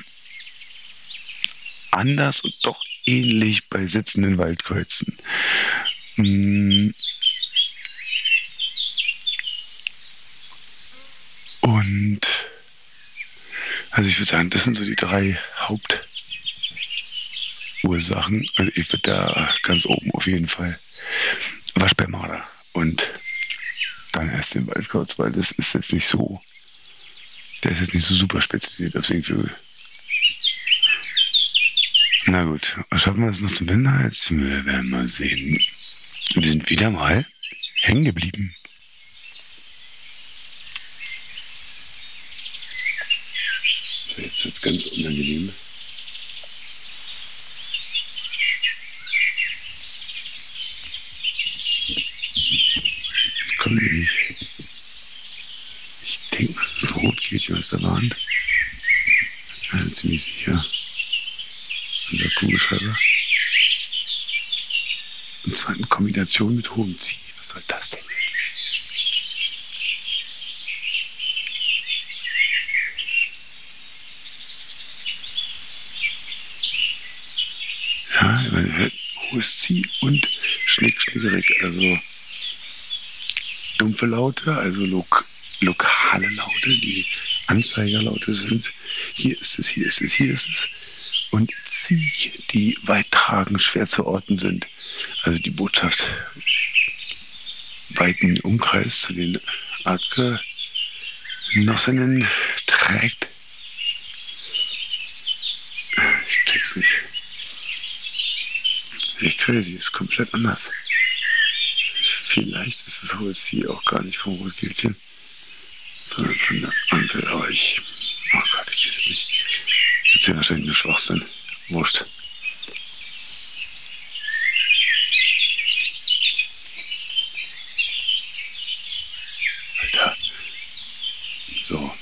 Anders und doch ähnlich bei sitzenden Waldkreuzen. Und also ich würde sagen, das sind so die 3 Hauptursachen. Also ich würde da ganz oben auf jeden Fall Waschbärmarder und dann erst den Waldkauz, weil das ist jetzt nicht so, der ist jetzt nicht so super spezialisiert auf Singvögel. Na gut, schaffen wir es noch zum Winter? Jetzt wir werden mal sehen. Wir sind wieder mal hängen geblieben. Jetzt wird es ganz unangenehm. Kommt ihr nicht. Ich denke, das ist ein Rotkehlchen aus der Wand. Ja, ziemlich sicher. Unser Kugelschreiber. Und zwar in Kombination mit hohem Zieh. Was soll das denn? Ja, man hört hohes Zieh und Schnick-Schnickerig, also dumpfe Laute, also lokale Laute, die Anzeigerlaute sind. Hier ist es, hier ist es, hier ist es. Und Zieh, die weittragend schwer zu orten sind. Also die Botschaft weiten Umkreis zu den Artgenossinnen trägt. Ich check's nicht. Echt crazy, ist komplett anders. Vielleicht ist das hohe Zieh auch gar nicht vom Rotkehlchen, sondern von der Ampel. Aber oh Gott, ich weiß es nicht. Jetzt sind wahrscheinlich nur Schwachsinn. Wurscht. Alter. So.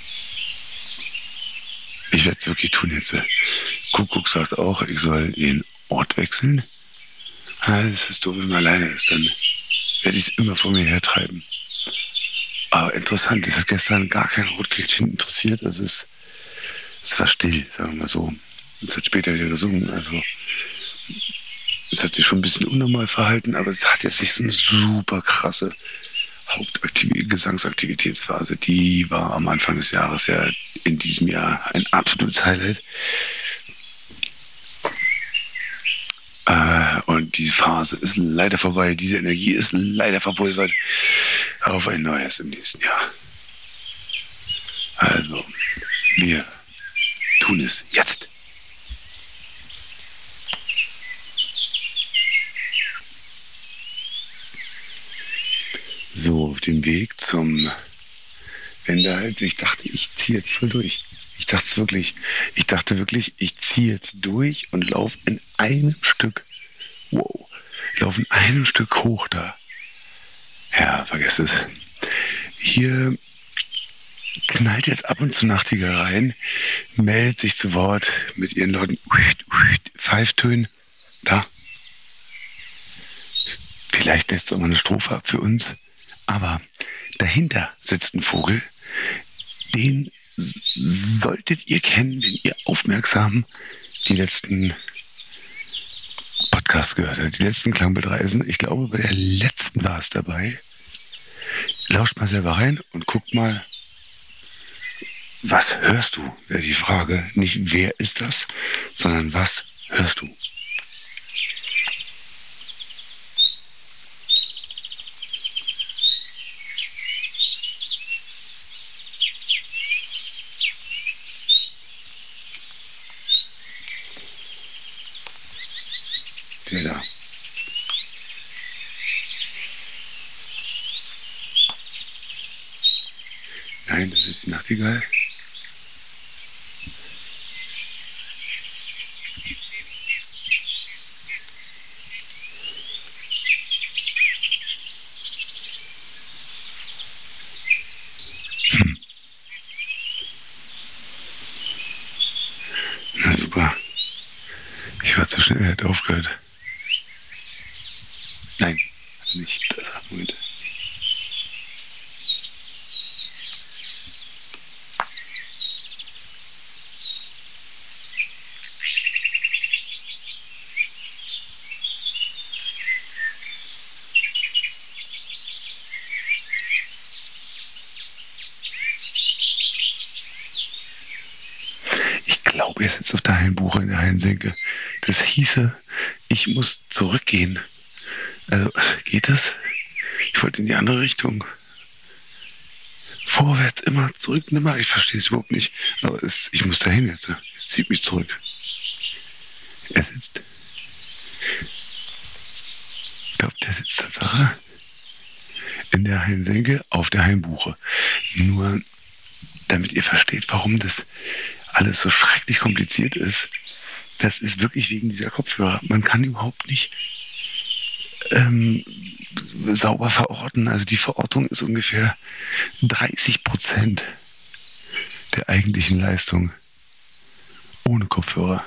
Ich werde es wirklich tun jetzt. Kuckuck sagt auch, ich soll den Ort wechseln. Das ist doof, wenn man alleine ist, dann werde ich es immer vor mir hertreiben. Aber interessant, es hat gestern gar kein Rotkehlchen interessiert. Also es war still, sagen wir mal so. Es hat später wieder gesungen. Also es hat sich schon ein bisschen unnormal verhalten, aber es hat jetzt nicht so eine super krasse Gesangsaktivitätsphase. Die war am Anfang des Jahres ja in diesem Jahr ein absolutes Highlight. Und die Phase ist leider vorbei. Diese Energie ist leider verpulvert. Auf ein neues im nächsten Jahr. Also, wir tun es jetzt. So, auf dem Weg zum Wendehals. Ich dachte, ich ziehe jetzt voll durch. Ich dachte wirklich, ich ziehe jetzt durch und laufe in einem Stück. Wow. Laufe in einem Stück hoch da. Ja, vergesst es. Hier knallt jetzt ab und zu Nachtigall rein, meldet sich zu Wort mit ihren Leuten Pfeiftönen. Da. Vielleicht lässt es auch mal eine Strophe ab für uns. Aber dahinter sitzt ein Vogel, den solltet ihr kennen, wenn ihr aufmerksam die letzten Podcasts gehört habt, die letzten Klangbildreisen. Ich glaube, bei der letzten war es dabei. Lauscht mal selber rein und guckt mal, was hörst du? Wäre die Frage. Nicht wer ist das, sondern was hörst du? Der da. Nein, das ist die Nachtigall. Na super. Ich war zu schnell, er hat aufgehört. Nein, also nicht. Moment. Ich glaube, er sitzt auf der Hainbuche in der Hainsenke. Das hieße, ich muss zurückgehen. Also, geht das? Ich wollte in die andere Richtung. Vorwärts, immer, zurück, nimmer. Ich verstehe es überhaupt nicht. Aber ich muss dahin jetzt. Es zieht mich zurück. Er sitzt. Ich glaube, der sitzt Tatsache in der Hainsenke auf der Hainbuche. Nur, damit ihr versteht, warum das alles so schrecklich kompliziert ist. Das ist wirklich wegen dieser Kopfhörer. Man kann überhaupt nicht sauber verorten. Also die Verortung ist ungefähr 30% der eigentlichen Leistung ohne Kopfhörer.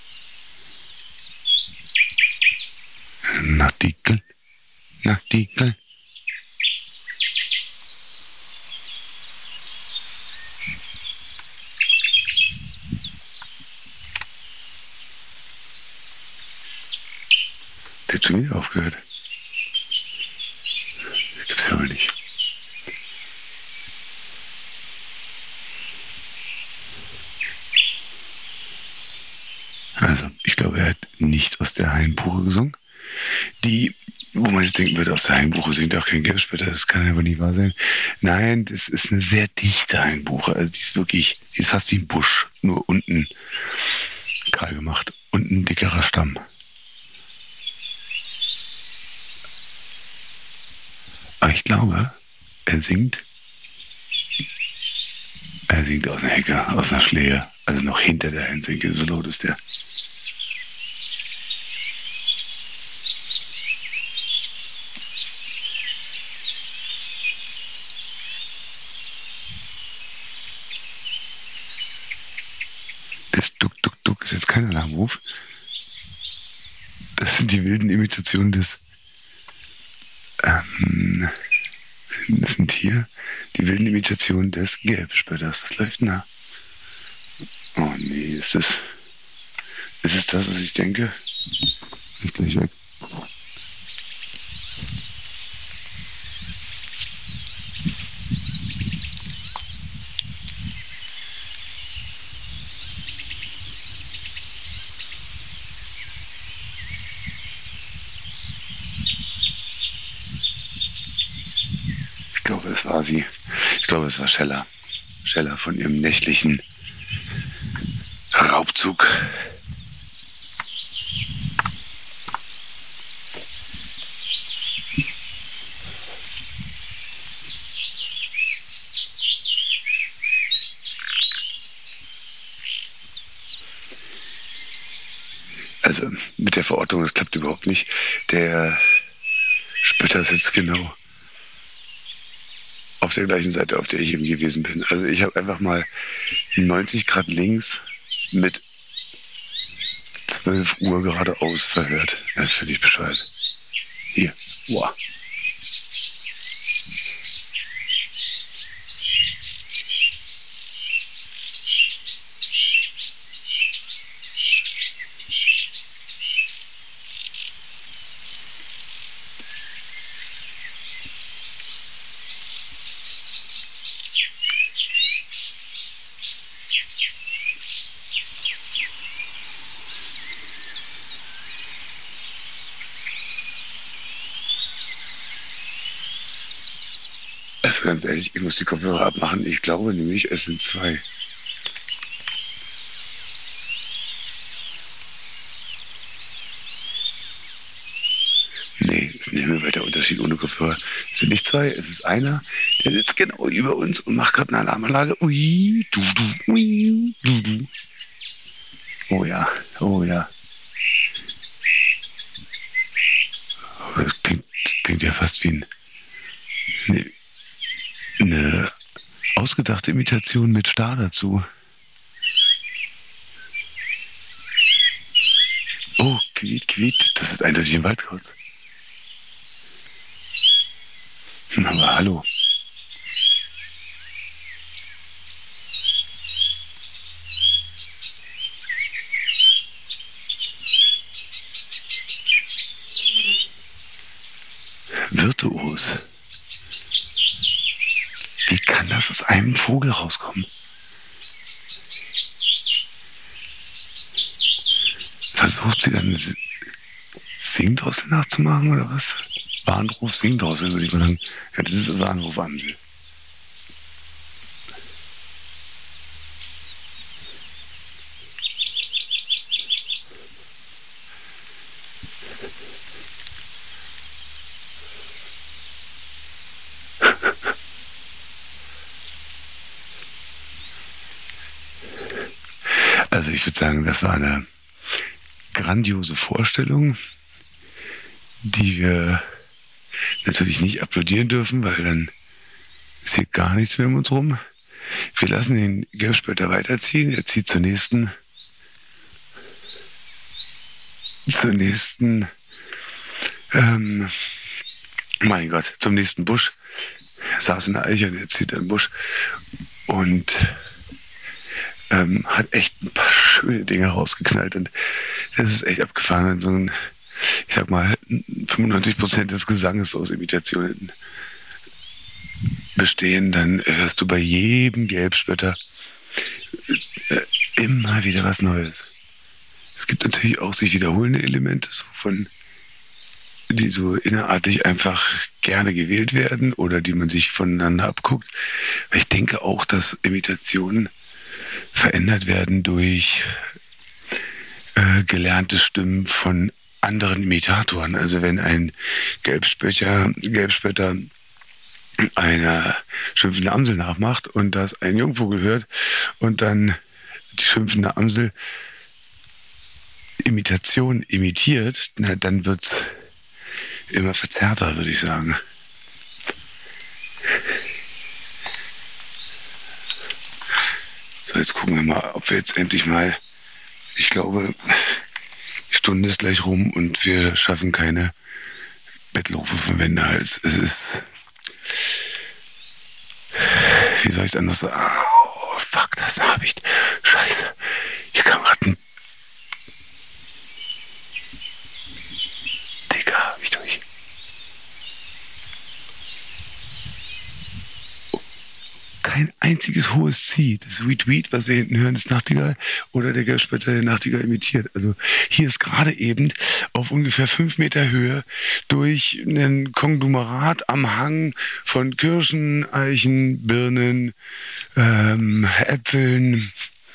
Nachtigall, Nachtigall. Der hat schon wieder aufgehört. Das gibt's ja aber nicht. Also, ich glaube, er hat nicht aus der Hainbuche gesungen. Die, wo man jetzt denken würde, aus der Hainbuche singt auch kein Gelbspötter, das kann einfach nicht wahr sein. Nein, das ist eine sehr dichte Hainbuche. Also die ist wirklich, die ist fast wie ein Busch, nur unten kahl gemacht und ein dickerer Stamm. Aber ich glaube, er singt aus einer Hecke, aus einer Schlehe, also noch hinter der Hainsenke, so laut ist der. Das Duck ist jetzt kein Alarmruf. Das sind die wilden Imitationen des das sind hier die wilden Imitationen des Gelbspötters. Was läuft denn da? Oh nee, ist es das, was ich denke? Ist gleich weg. war sie. Ich glaube, es war Scheller. Scheller von ihrem nächtlichen Raubzug. Also mit der Verortung, das klappt überhaupt nicht. Der Spötter sitzt genau auf der gleichen Seite, auf der ich eben gewesen bin. Also ich habe einfach mal 90 Grad links mit 12 Uhr geradeaus verhört. Das ist völlig bescheuert. Hier. Wow. Also ganz ehrlich, ich muss die Kopfhörer abmachen. Ich glaube nämlich, es sind 2. Nee, ist nicht mehr weiter Unterschied ohne Kopfhörer. Es sind nicht 2, es ist einer, der sitzt genau über uns und macht gerade eine Alarmanlage. Ui, du, ui, du. Oh ja, oh ja. Oh, das klingt ja fast wie eine ausgedachte Imitation mit Star dazu. Oh, quiet, quiet. Das ist eindeutig ein Waldkauz. Aber hallo. Virtuos. Wie kann das aus einem Vogel rauskommen? Versucht sie dann eine Singdrossel nachzumachen oder was? Warnruf, Singdrossel würde ich mal sagen. Ja, das ist Warnruf Amsel. Also ich würde sagen, das war eine grandiose Vorstellung, die wir natürlich nicht applaudieren dürfen, weil dann ist hier gar nichts mehr um uns rum. Wir lassen den Gelbspötter weiterziehen. Er zieht zur nächsten mein Gott, zum nächsten Busch. Er saß in der Eiche und er zieht in den Busch und hat echt ein paar schöne Dinge rausgeknallt und das ist echt abgefahren, wenn so ein, ich sag mal, 95% des Gesanges aus Imitationen bestehen, dann hörst du bei jedem Gelbspötter immer wieder was Neues. Es gibt natürlich auch sich wiederholende Elemente, die so innerartig einfach gerne gewählt werden oder die man sich voneinander abguckt. Weil ich denke auch, dass Imitationen verändert werden durch gelernte Stimmen von anderen Imitatoren. Also wenn ein Gelbspötter eine schimpfende Amsel nachmacht und das ein Jungvogel hört und dann die schimpfende Amsel Imitation imitiert, na, dann wird's immer verzerrter, würde ich sagen. So, jetzt gucken wir mal, ob wir jetzt endlich mal, ich glaube, die Stunde ist gleich rum und wir schaffen keine Bettlofe vom Wendehals. Es ist, wie soll ich es anders sagen? Oh, fuck, das habe ich. Scheiße, hier kam gerade ein Digga, hab ich durch. Kein einziger einziges hohes Zieh. Das Weet-Weet, was wir hinten hören, ist Nachtigall oder der Gelbspatz, der Nachtigall imitiert. Also hier ist gerade eben auf ungefähr 5 Meter Höhe durch einen Konglomerat am Hang von Kirschen, Eichen, Birnen, Äpfeln,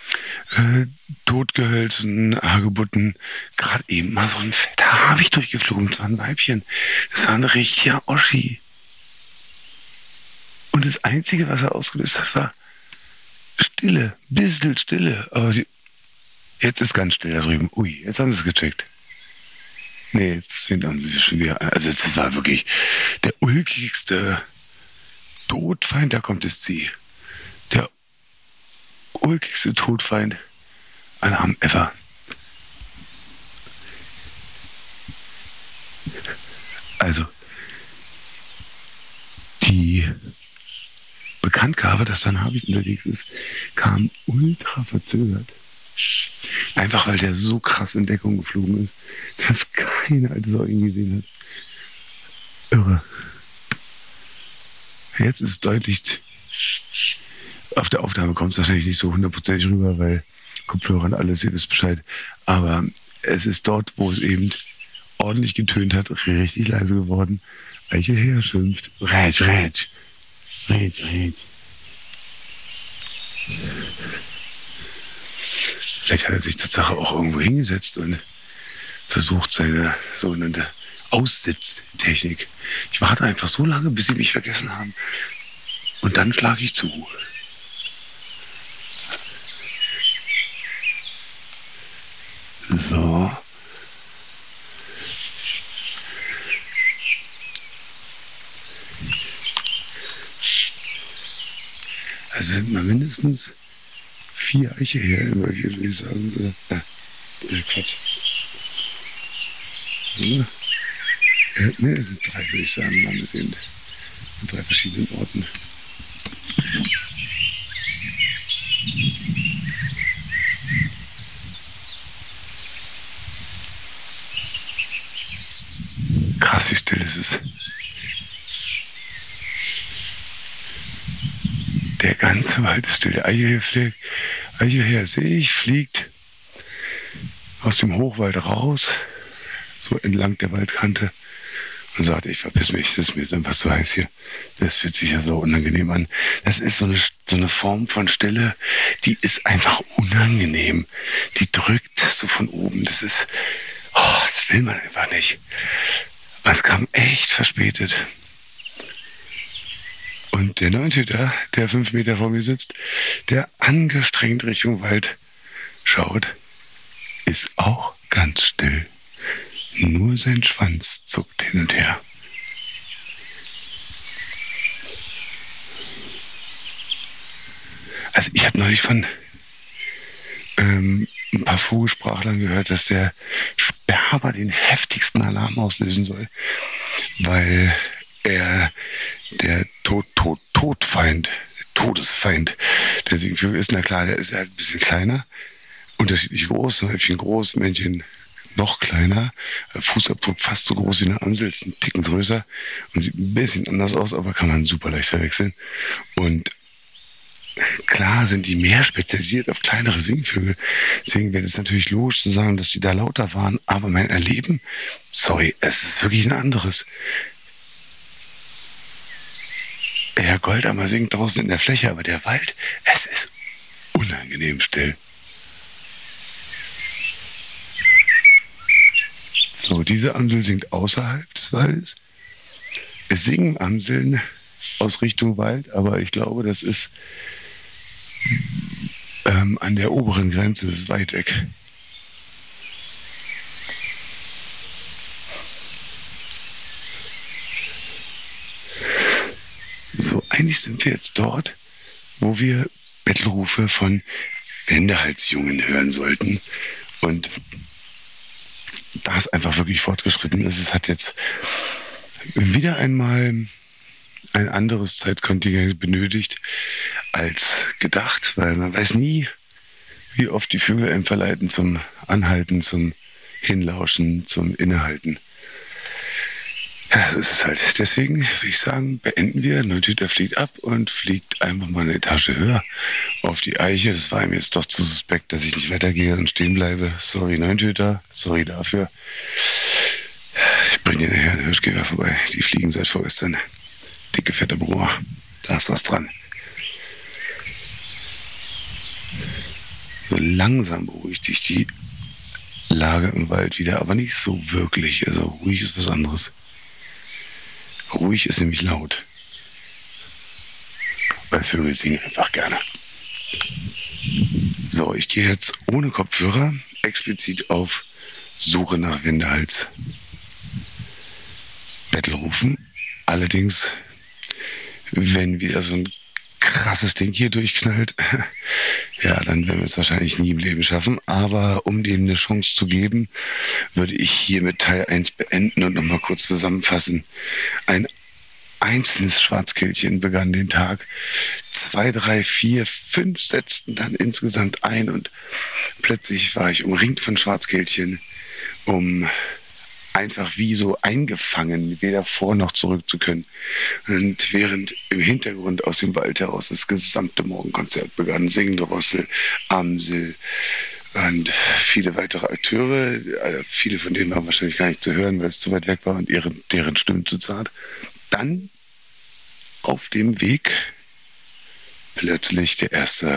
Totgehölzen, Hagebutten, gerade eben mal so ein fetter Habicht durchgeflogen. Das war ein Weibchen. Das war ein richtiger Oschi. Und das Einzige, was er ausgelöst hat, war Stille, bisschen Stille. Aber jetzt ist ganz still da drüben. Ui, jetzt haben sie es gecheckt. Nee, jetzt sind sie schon wieder. Also das war wirklich der ulkigste Todfeind, da kommt das Zieh. Der ulkigste Todfeind aller Arm ever. Also, die Bekanntgabe, dass da ein Habicht unterwegs ist, kam ultra verzögert. Einfach weil der so krass in Deckung geflogen ist, dass keine alte Sau ihn gesehen hat. Irre. Jetzt ist es deutlich. Auf der Aufnahme kommt es wahrscheinlich nicht so hundertprozentig rüber, weil Kopfhörer und alles, ihr wisst Bescheid. Aber es ist dort, wo es eben ordentlich getönt hat, richtig leise geworden. Eiche her schimpft. Rätsch, rätsch. Rätsch, rätsch. Vielleicht hat er sich tatsächlich auch irgendwo hingesetzt und versucht seine sogenannte Aussitztechnik. Ich warte einfach so lange, bis sie mich vergessen haben. Und dann schlage ich zu. So. Also sind mal mindestens 4 Eiche her, würde ich sagen. Quatsch. Ne, es sind 3, würde ich sagen. Mal ein bisschen. An 3 verschiedenen Orten. Krass, wie still es ist. Der ganze Wald ist still. Der Eiche sehe ich, fliegt aus dem Hochwald raus, so entlang der Waldkante und sagt, ich verpiss mich, das ist mir jetzt einfach zu heiß hier. Das fühlt sich ja so unangenehm an. Das ist so eine Form von Stille, die ist einfach unangenehm. Die drückt so von oben. Das ist, das will man einfach nicht. Aber es kam echt verspätet. Und der Neunhüter, der 5 Meter vor mir sitzt, der angestrengt Richtung Wald schaut, ist auch ganz still. Nur sein Schwanz zuckt hin und her. Also ich habe neulich von ein paar Vogelsprachlern gehört, dass der Sperber den heftigsten Alarm auslösen soll, weil er der Todesfeind der Siegenvögel ist. Na klar, der ist halt ein bisschen kleiner, unterschiedlich groß, ein Häufchen groß, Männchen noch kleiner, Fußabdruck fast so groß wie eine Amsel, ist ein Ticken größer und sieht ein bisschen anders aus, aber kann man super leicht verwechseln. Und klar sind die mehr spezialisiert auf kleinere Singvögel. Deswegen wäre es natürlich logisch zu sagen, dass die da lauter waren. Aber mein Erleben, sorry, es ist wirklich ein anderes. Herr Goldammer singt draußen in der Fläche, aber der Wald, es ist unangenehm still. So, diese Amsel singt außerhalb des Waldes. Es singen Amseln aus Richtung Wald, aber ich glaube, das ist an der oberen Grenze, das ist weit weg. So, eigentlich sind wir jetzt dort, wo wir Bettelrufe von Wendehalsjungen hören sollten. Und da es einfach wirklich fortgeschritten ist, es hat jetzt wieder einmal ein anderes Zeitkontingent benötigt als gedacht, weil man weiß nie, wie oft die Vögel einen verleiten zum Anhalten, zum Hinlauschen, zum Innehalten. Ja, so ist es halt. Deswegen würde ich sagen, beenden wir. Neutüter fliegt ab und fliegt einfach mal eine Etage höher auf die Eiche. Das war ihm jetzt doch zu suspekt, dass ich nicht weitergehe und stehen bleibe. Sorry, Neutüter. Sorry dafür. Ich bringe dir nachher einen Hirschkäfer vorbei. Die fliegen seit vorgestern. Dicke, fette Bruder. Da ist was dran. So langsam beruhigt dich die Lage im Wald wieder, aber nicht so wirklich. Also ruhig ist was anderes. Ruhig ist nämlich laut. Weil Vögel singen einfach gerne. So, ich gehe jetzt ohne Kopfhörer explizit auf Suche nach Wendehals. Battle rufen. Allerdings, wenn wieder so ein krasses Ding hier durchknallt, ja, dann werden wir es wahrscheinlich nie im Leben schaffen. Aber um dem eine Chance zu geben, würde ich hier mit Teil 1 beenden und nochmal kurz zusammenfassen. Ein einzelnes Schwarzkehlchen begann den Tag. 2, 3, 4, 5 setzten dann insgesamt ein und plötzlich war ich umringt von Schwarzkehlchen, einfach wie so eingefangen, weder vor noch zurück zu können. Und während im Hintergrund aus dem Wald heraus das gesamte Morgenkonzert begann, Singdrossel, Amsel und viele weitere Akteure, viele von denen waren wahrscheinlich gar nicht zu hören, weil es zu weit weg war und deren Stimmen zu zart. Dann auf dem Weg plötzlich die erste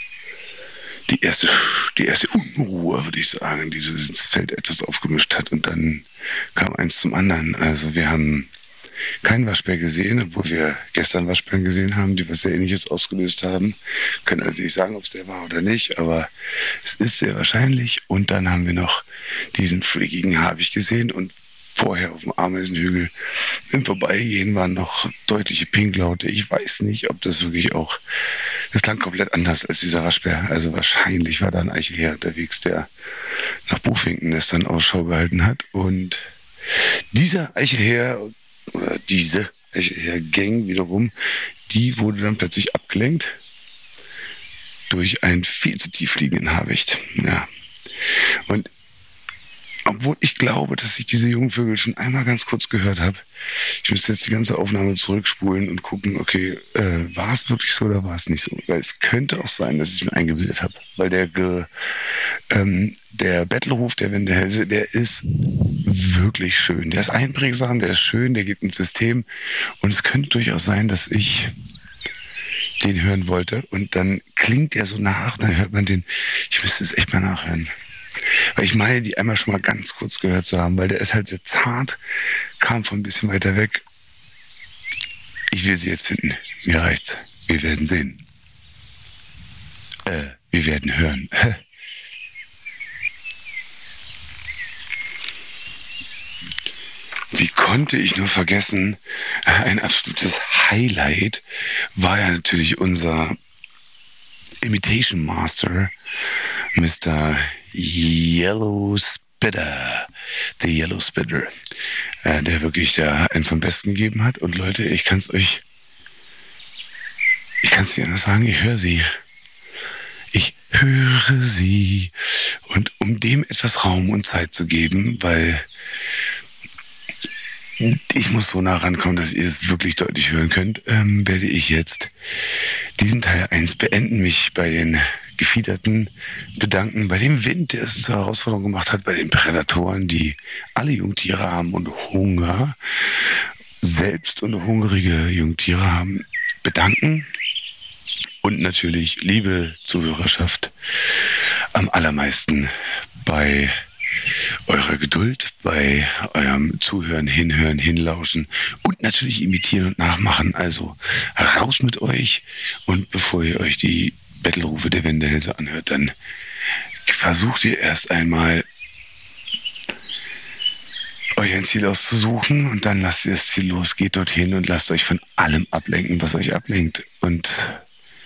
Unruhe, würde ich sagen, die so ins Feld etwas aufgemischt hat. Und dann kam eins zum anderen. Also wir haben keinen Waschbär gesehen, obwohl wir gestern Waschbären gesehen haben, die was sehr Ähnliches ausgelöst haben. Können also nicht sagen, ob es der war oder nicht, aber es ist sehr wahrscheinlich. Und dann haben wir noch diesen freakigen Habicht gesehen und vorher auf dem Ameisenhügel im Vorbeigehen waren noch deutliche Pinklaute. Ich weiß nicht, ob das wirklich auch... Das klang komplett anders als dieser Waschbär. Also wahrscheinlich war da ein Eichelherr unterwegs, der nach Buchfinkennestern Ausschau gehalten hat. Und dieser Eichelherr, oder diese Eichelherr-Gang wiederum, die wurde dann plötzlich abgelenkt durch einen viel zu tief fliegenden Habicht. Ja. Und obwohl ich glaube, dass ich diese jungen Vögel schon einmal ganz kurz gehört habe. Ich müsste jetzt die ganze Aufnahme zurückspulen und gucken, okay, war es wirklich so oder war es nicht so? Weil es könnte auch sein, dass ich mir eingebildet habe. Weil der Bettelruf der Wendehälse, der ist wirklich schön. Der ist einprägsam, der ist schön, der geht ins System. Und es könnte durchaus sein, dass ich den hören wollte. Und dann klingt der so nach, dann hört man den. Ich müsste es echt mal nachhören. Weil ich meine, die einmal schon mal ganz kurz gehört zu haben, weil der ist halt sehr zart, kam von ein bisschen weiter weg. Ich will sie jetzt finden. Mir reicht's. Wir werden sehen. Wir werden hören. Wie konnte ich nur vergessen, ein absolutes Highlight war ja natürlich unser Imitation Master, Mr. Yellow Spitter, the Yellow Spitter, der wirklich da einen vom Besten gegeben hat. Und Leute, ich kann es nicht anders sagen, ich höre sie. Ich höre sie. Und um dem etwas Raum und Zeit zu geben, weil ich muss so nah rankommen, dass ihr es wirklich deutlich hören könnt, werde ich jetzt diesen Teil 1 beenden, mich bei den Gefiederten bedanken, bei dem Wind, der es zur Herausforderung gemacht hat, bei den Prädatoren, die alle Jungtiere haben und Hunger, selbst und hungrige Jungtiere haben, bedanken. Und natürlich, liebe Zuhörerschaft, am allermeisten bei eurer Geduld, bei eurem Zuhören, Hinhören, Hinlauschen und natürlich imitieren und nachmachen. Also raus mit euch, und bevor ihr euch die Bettelrufe der Wendehälse anhört, dann versucht ihr erst einmal euch ein Ziel auszusuchen und dann lasst ihr das Ziel los, geht dorthin und lasst euch von allem ablenken, was euch ablenkt. Und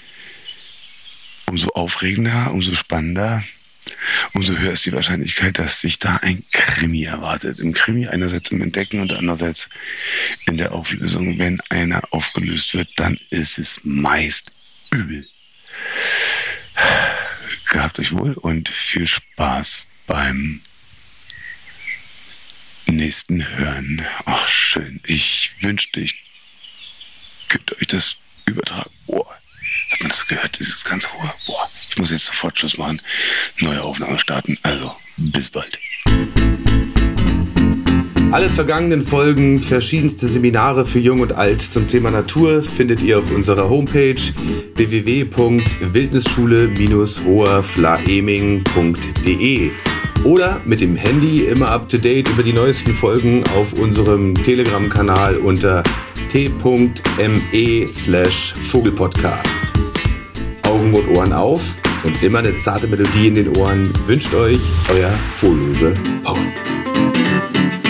umso aufregender, umso spannender, umso höher ist die Wahrscheinlichkeit, dass sich da ein Krimi erwartet. Im Krimi einerseits im Entdecken und andererseits in der Auflösung. Wenn einer aufgelöst wird, dann ist es meist übel. Gehabt euch wohl und viel Spaß beim nächsten hören. Ach, schön. Ich wünschte, ich könnte euch das übertragen. Boah, hat man das gehört? Dieses ganz hohe. Boah, ich muss jetzt sofort Schluss machen. Neue Aufnahme starten. Also, bis bald. Alle vergangenen Folgen, verschiedenste Seminare für Jung und Alt zum Thema Natur findet ihr auf unserer Homepage www.wildnisschule-hoherflaeming.de oder mit dem Handy immer up to date über die neuesten Folgen auf unserem Telegram-Kanal unter t.me/Vogelpodcast. Augen und Ohren auf und immer eine zarte Melodie in den Ohren wünscht euch euer Vogelöwe Paul.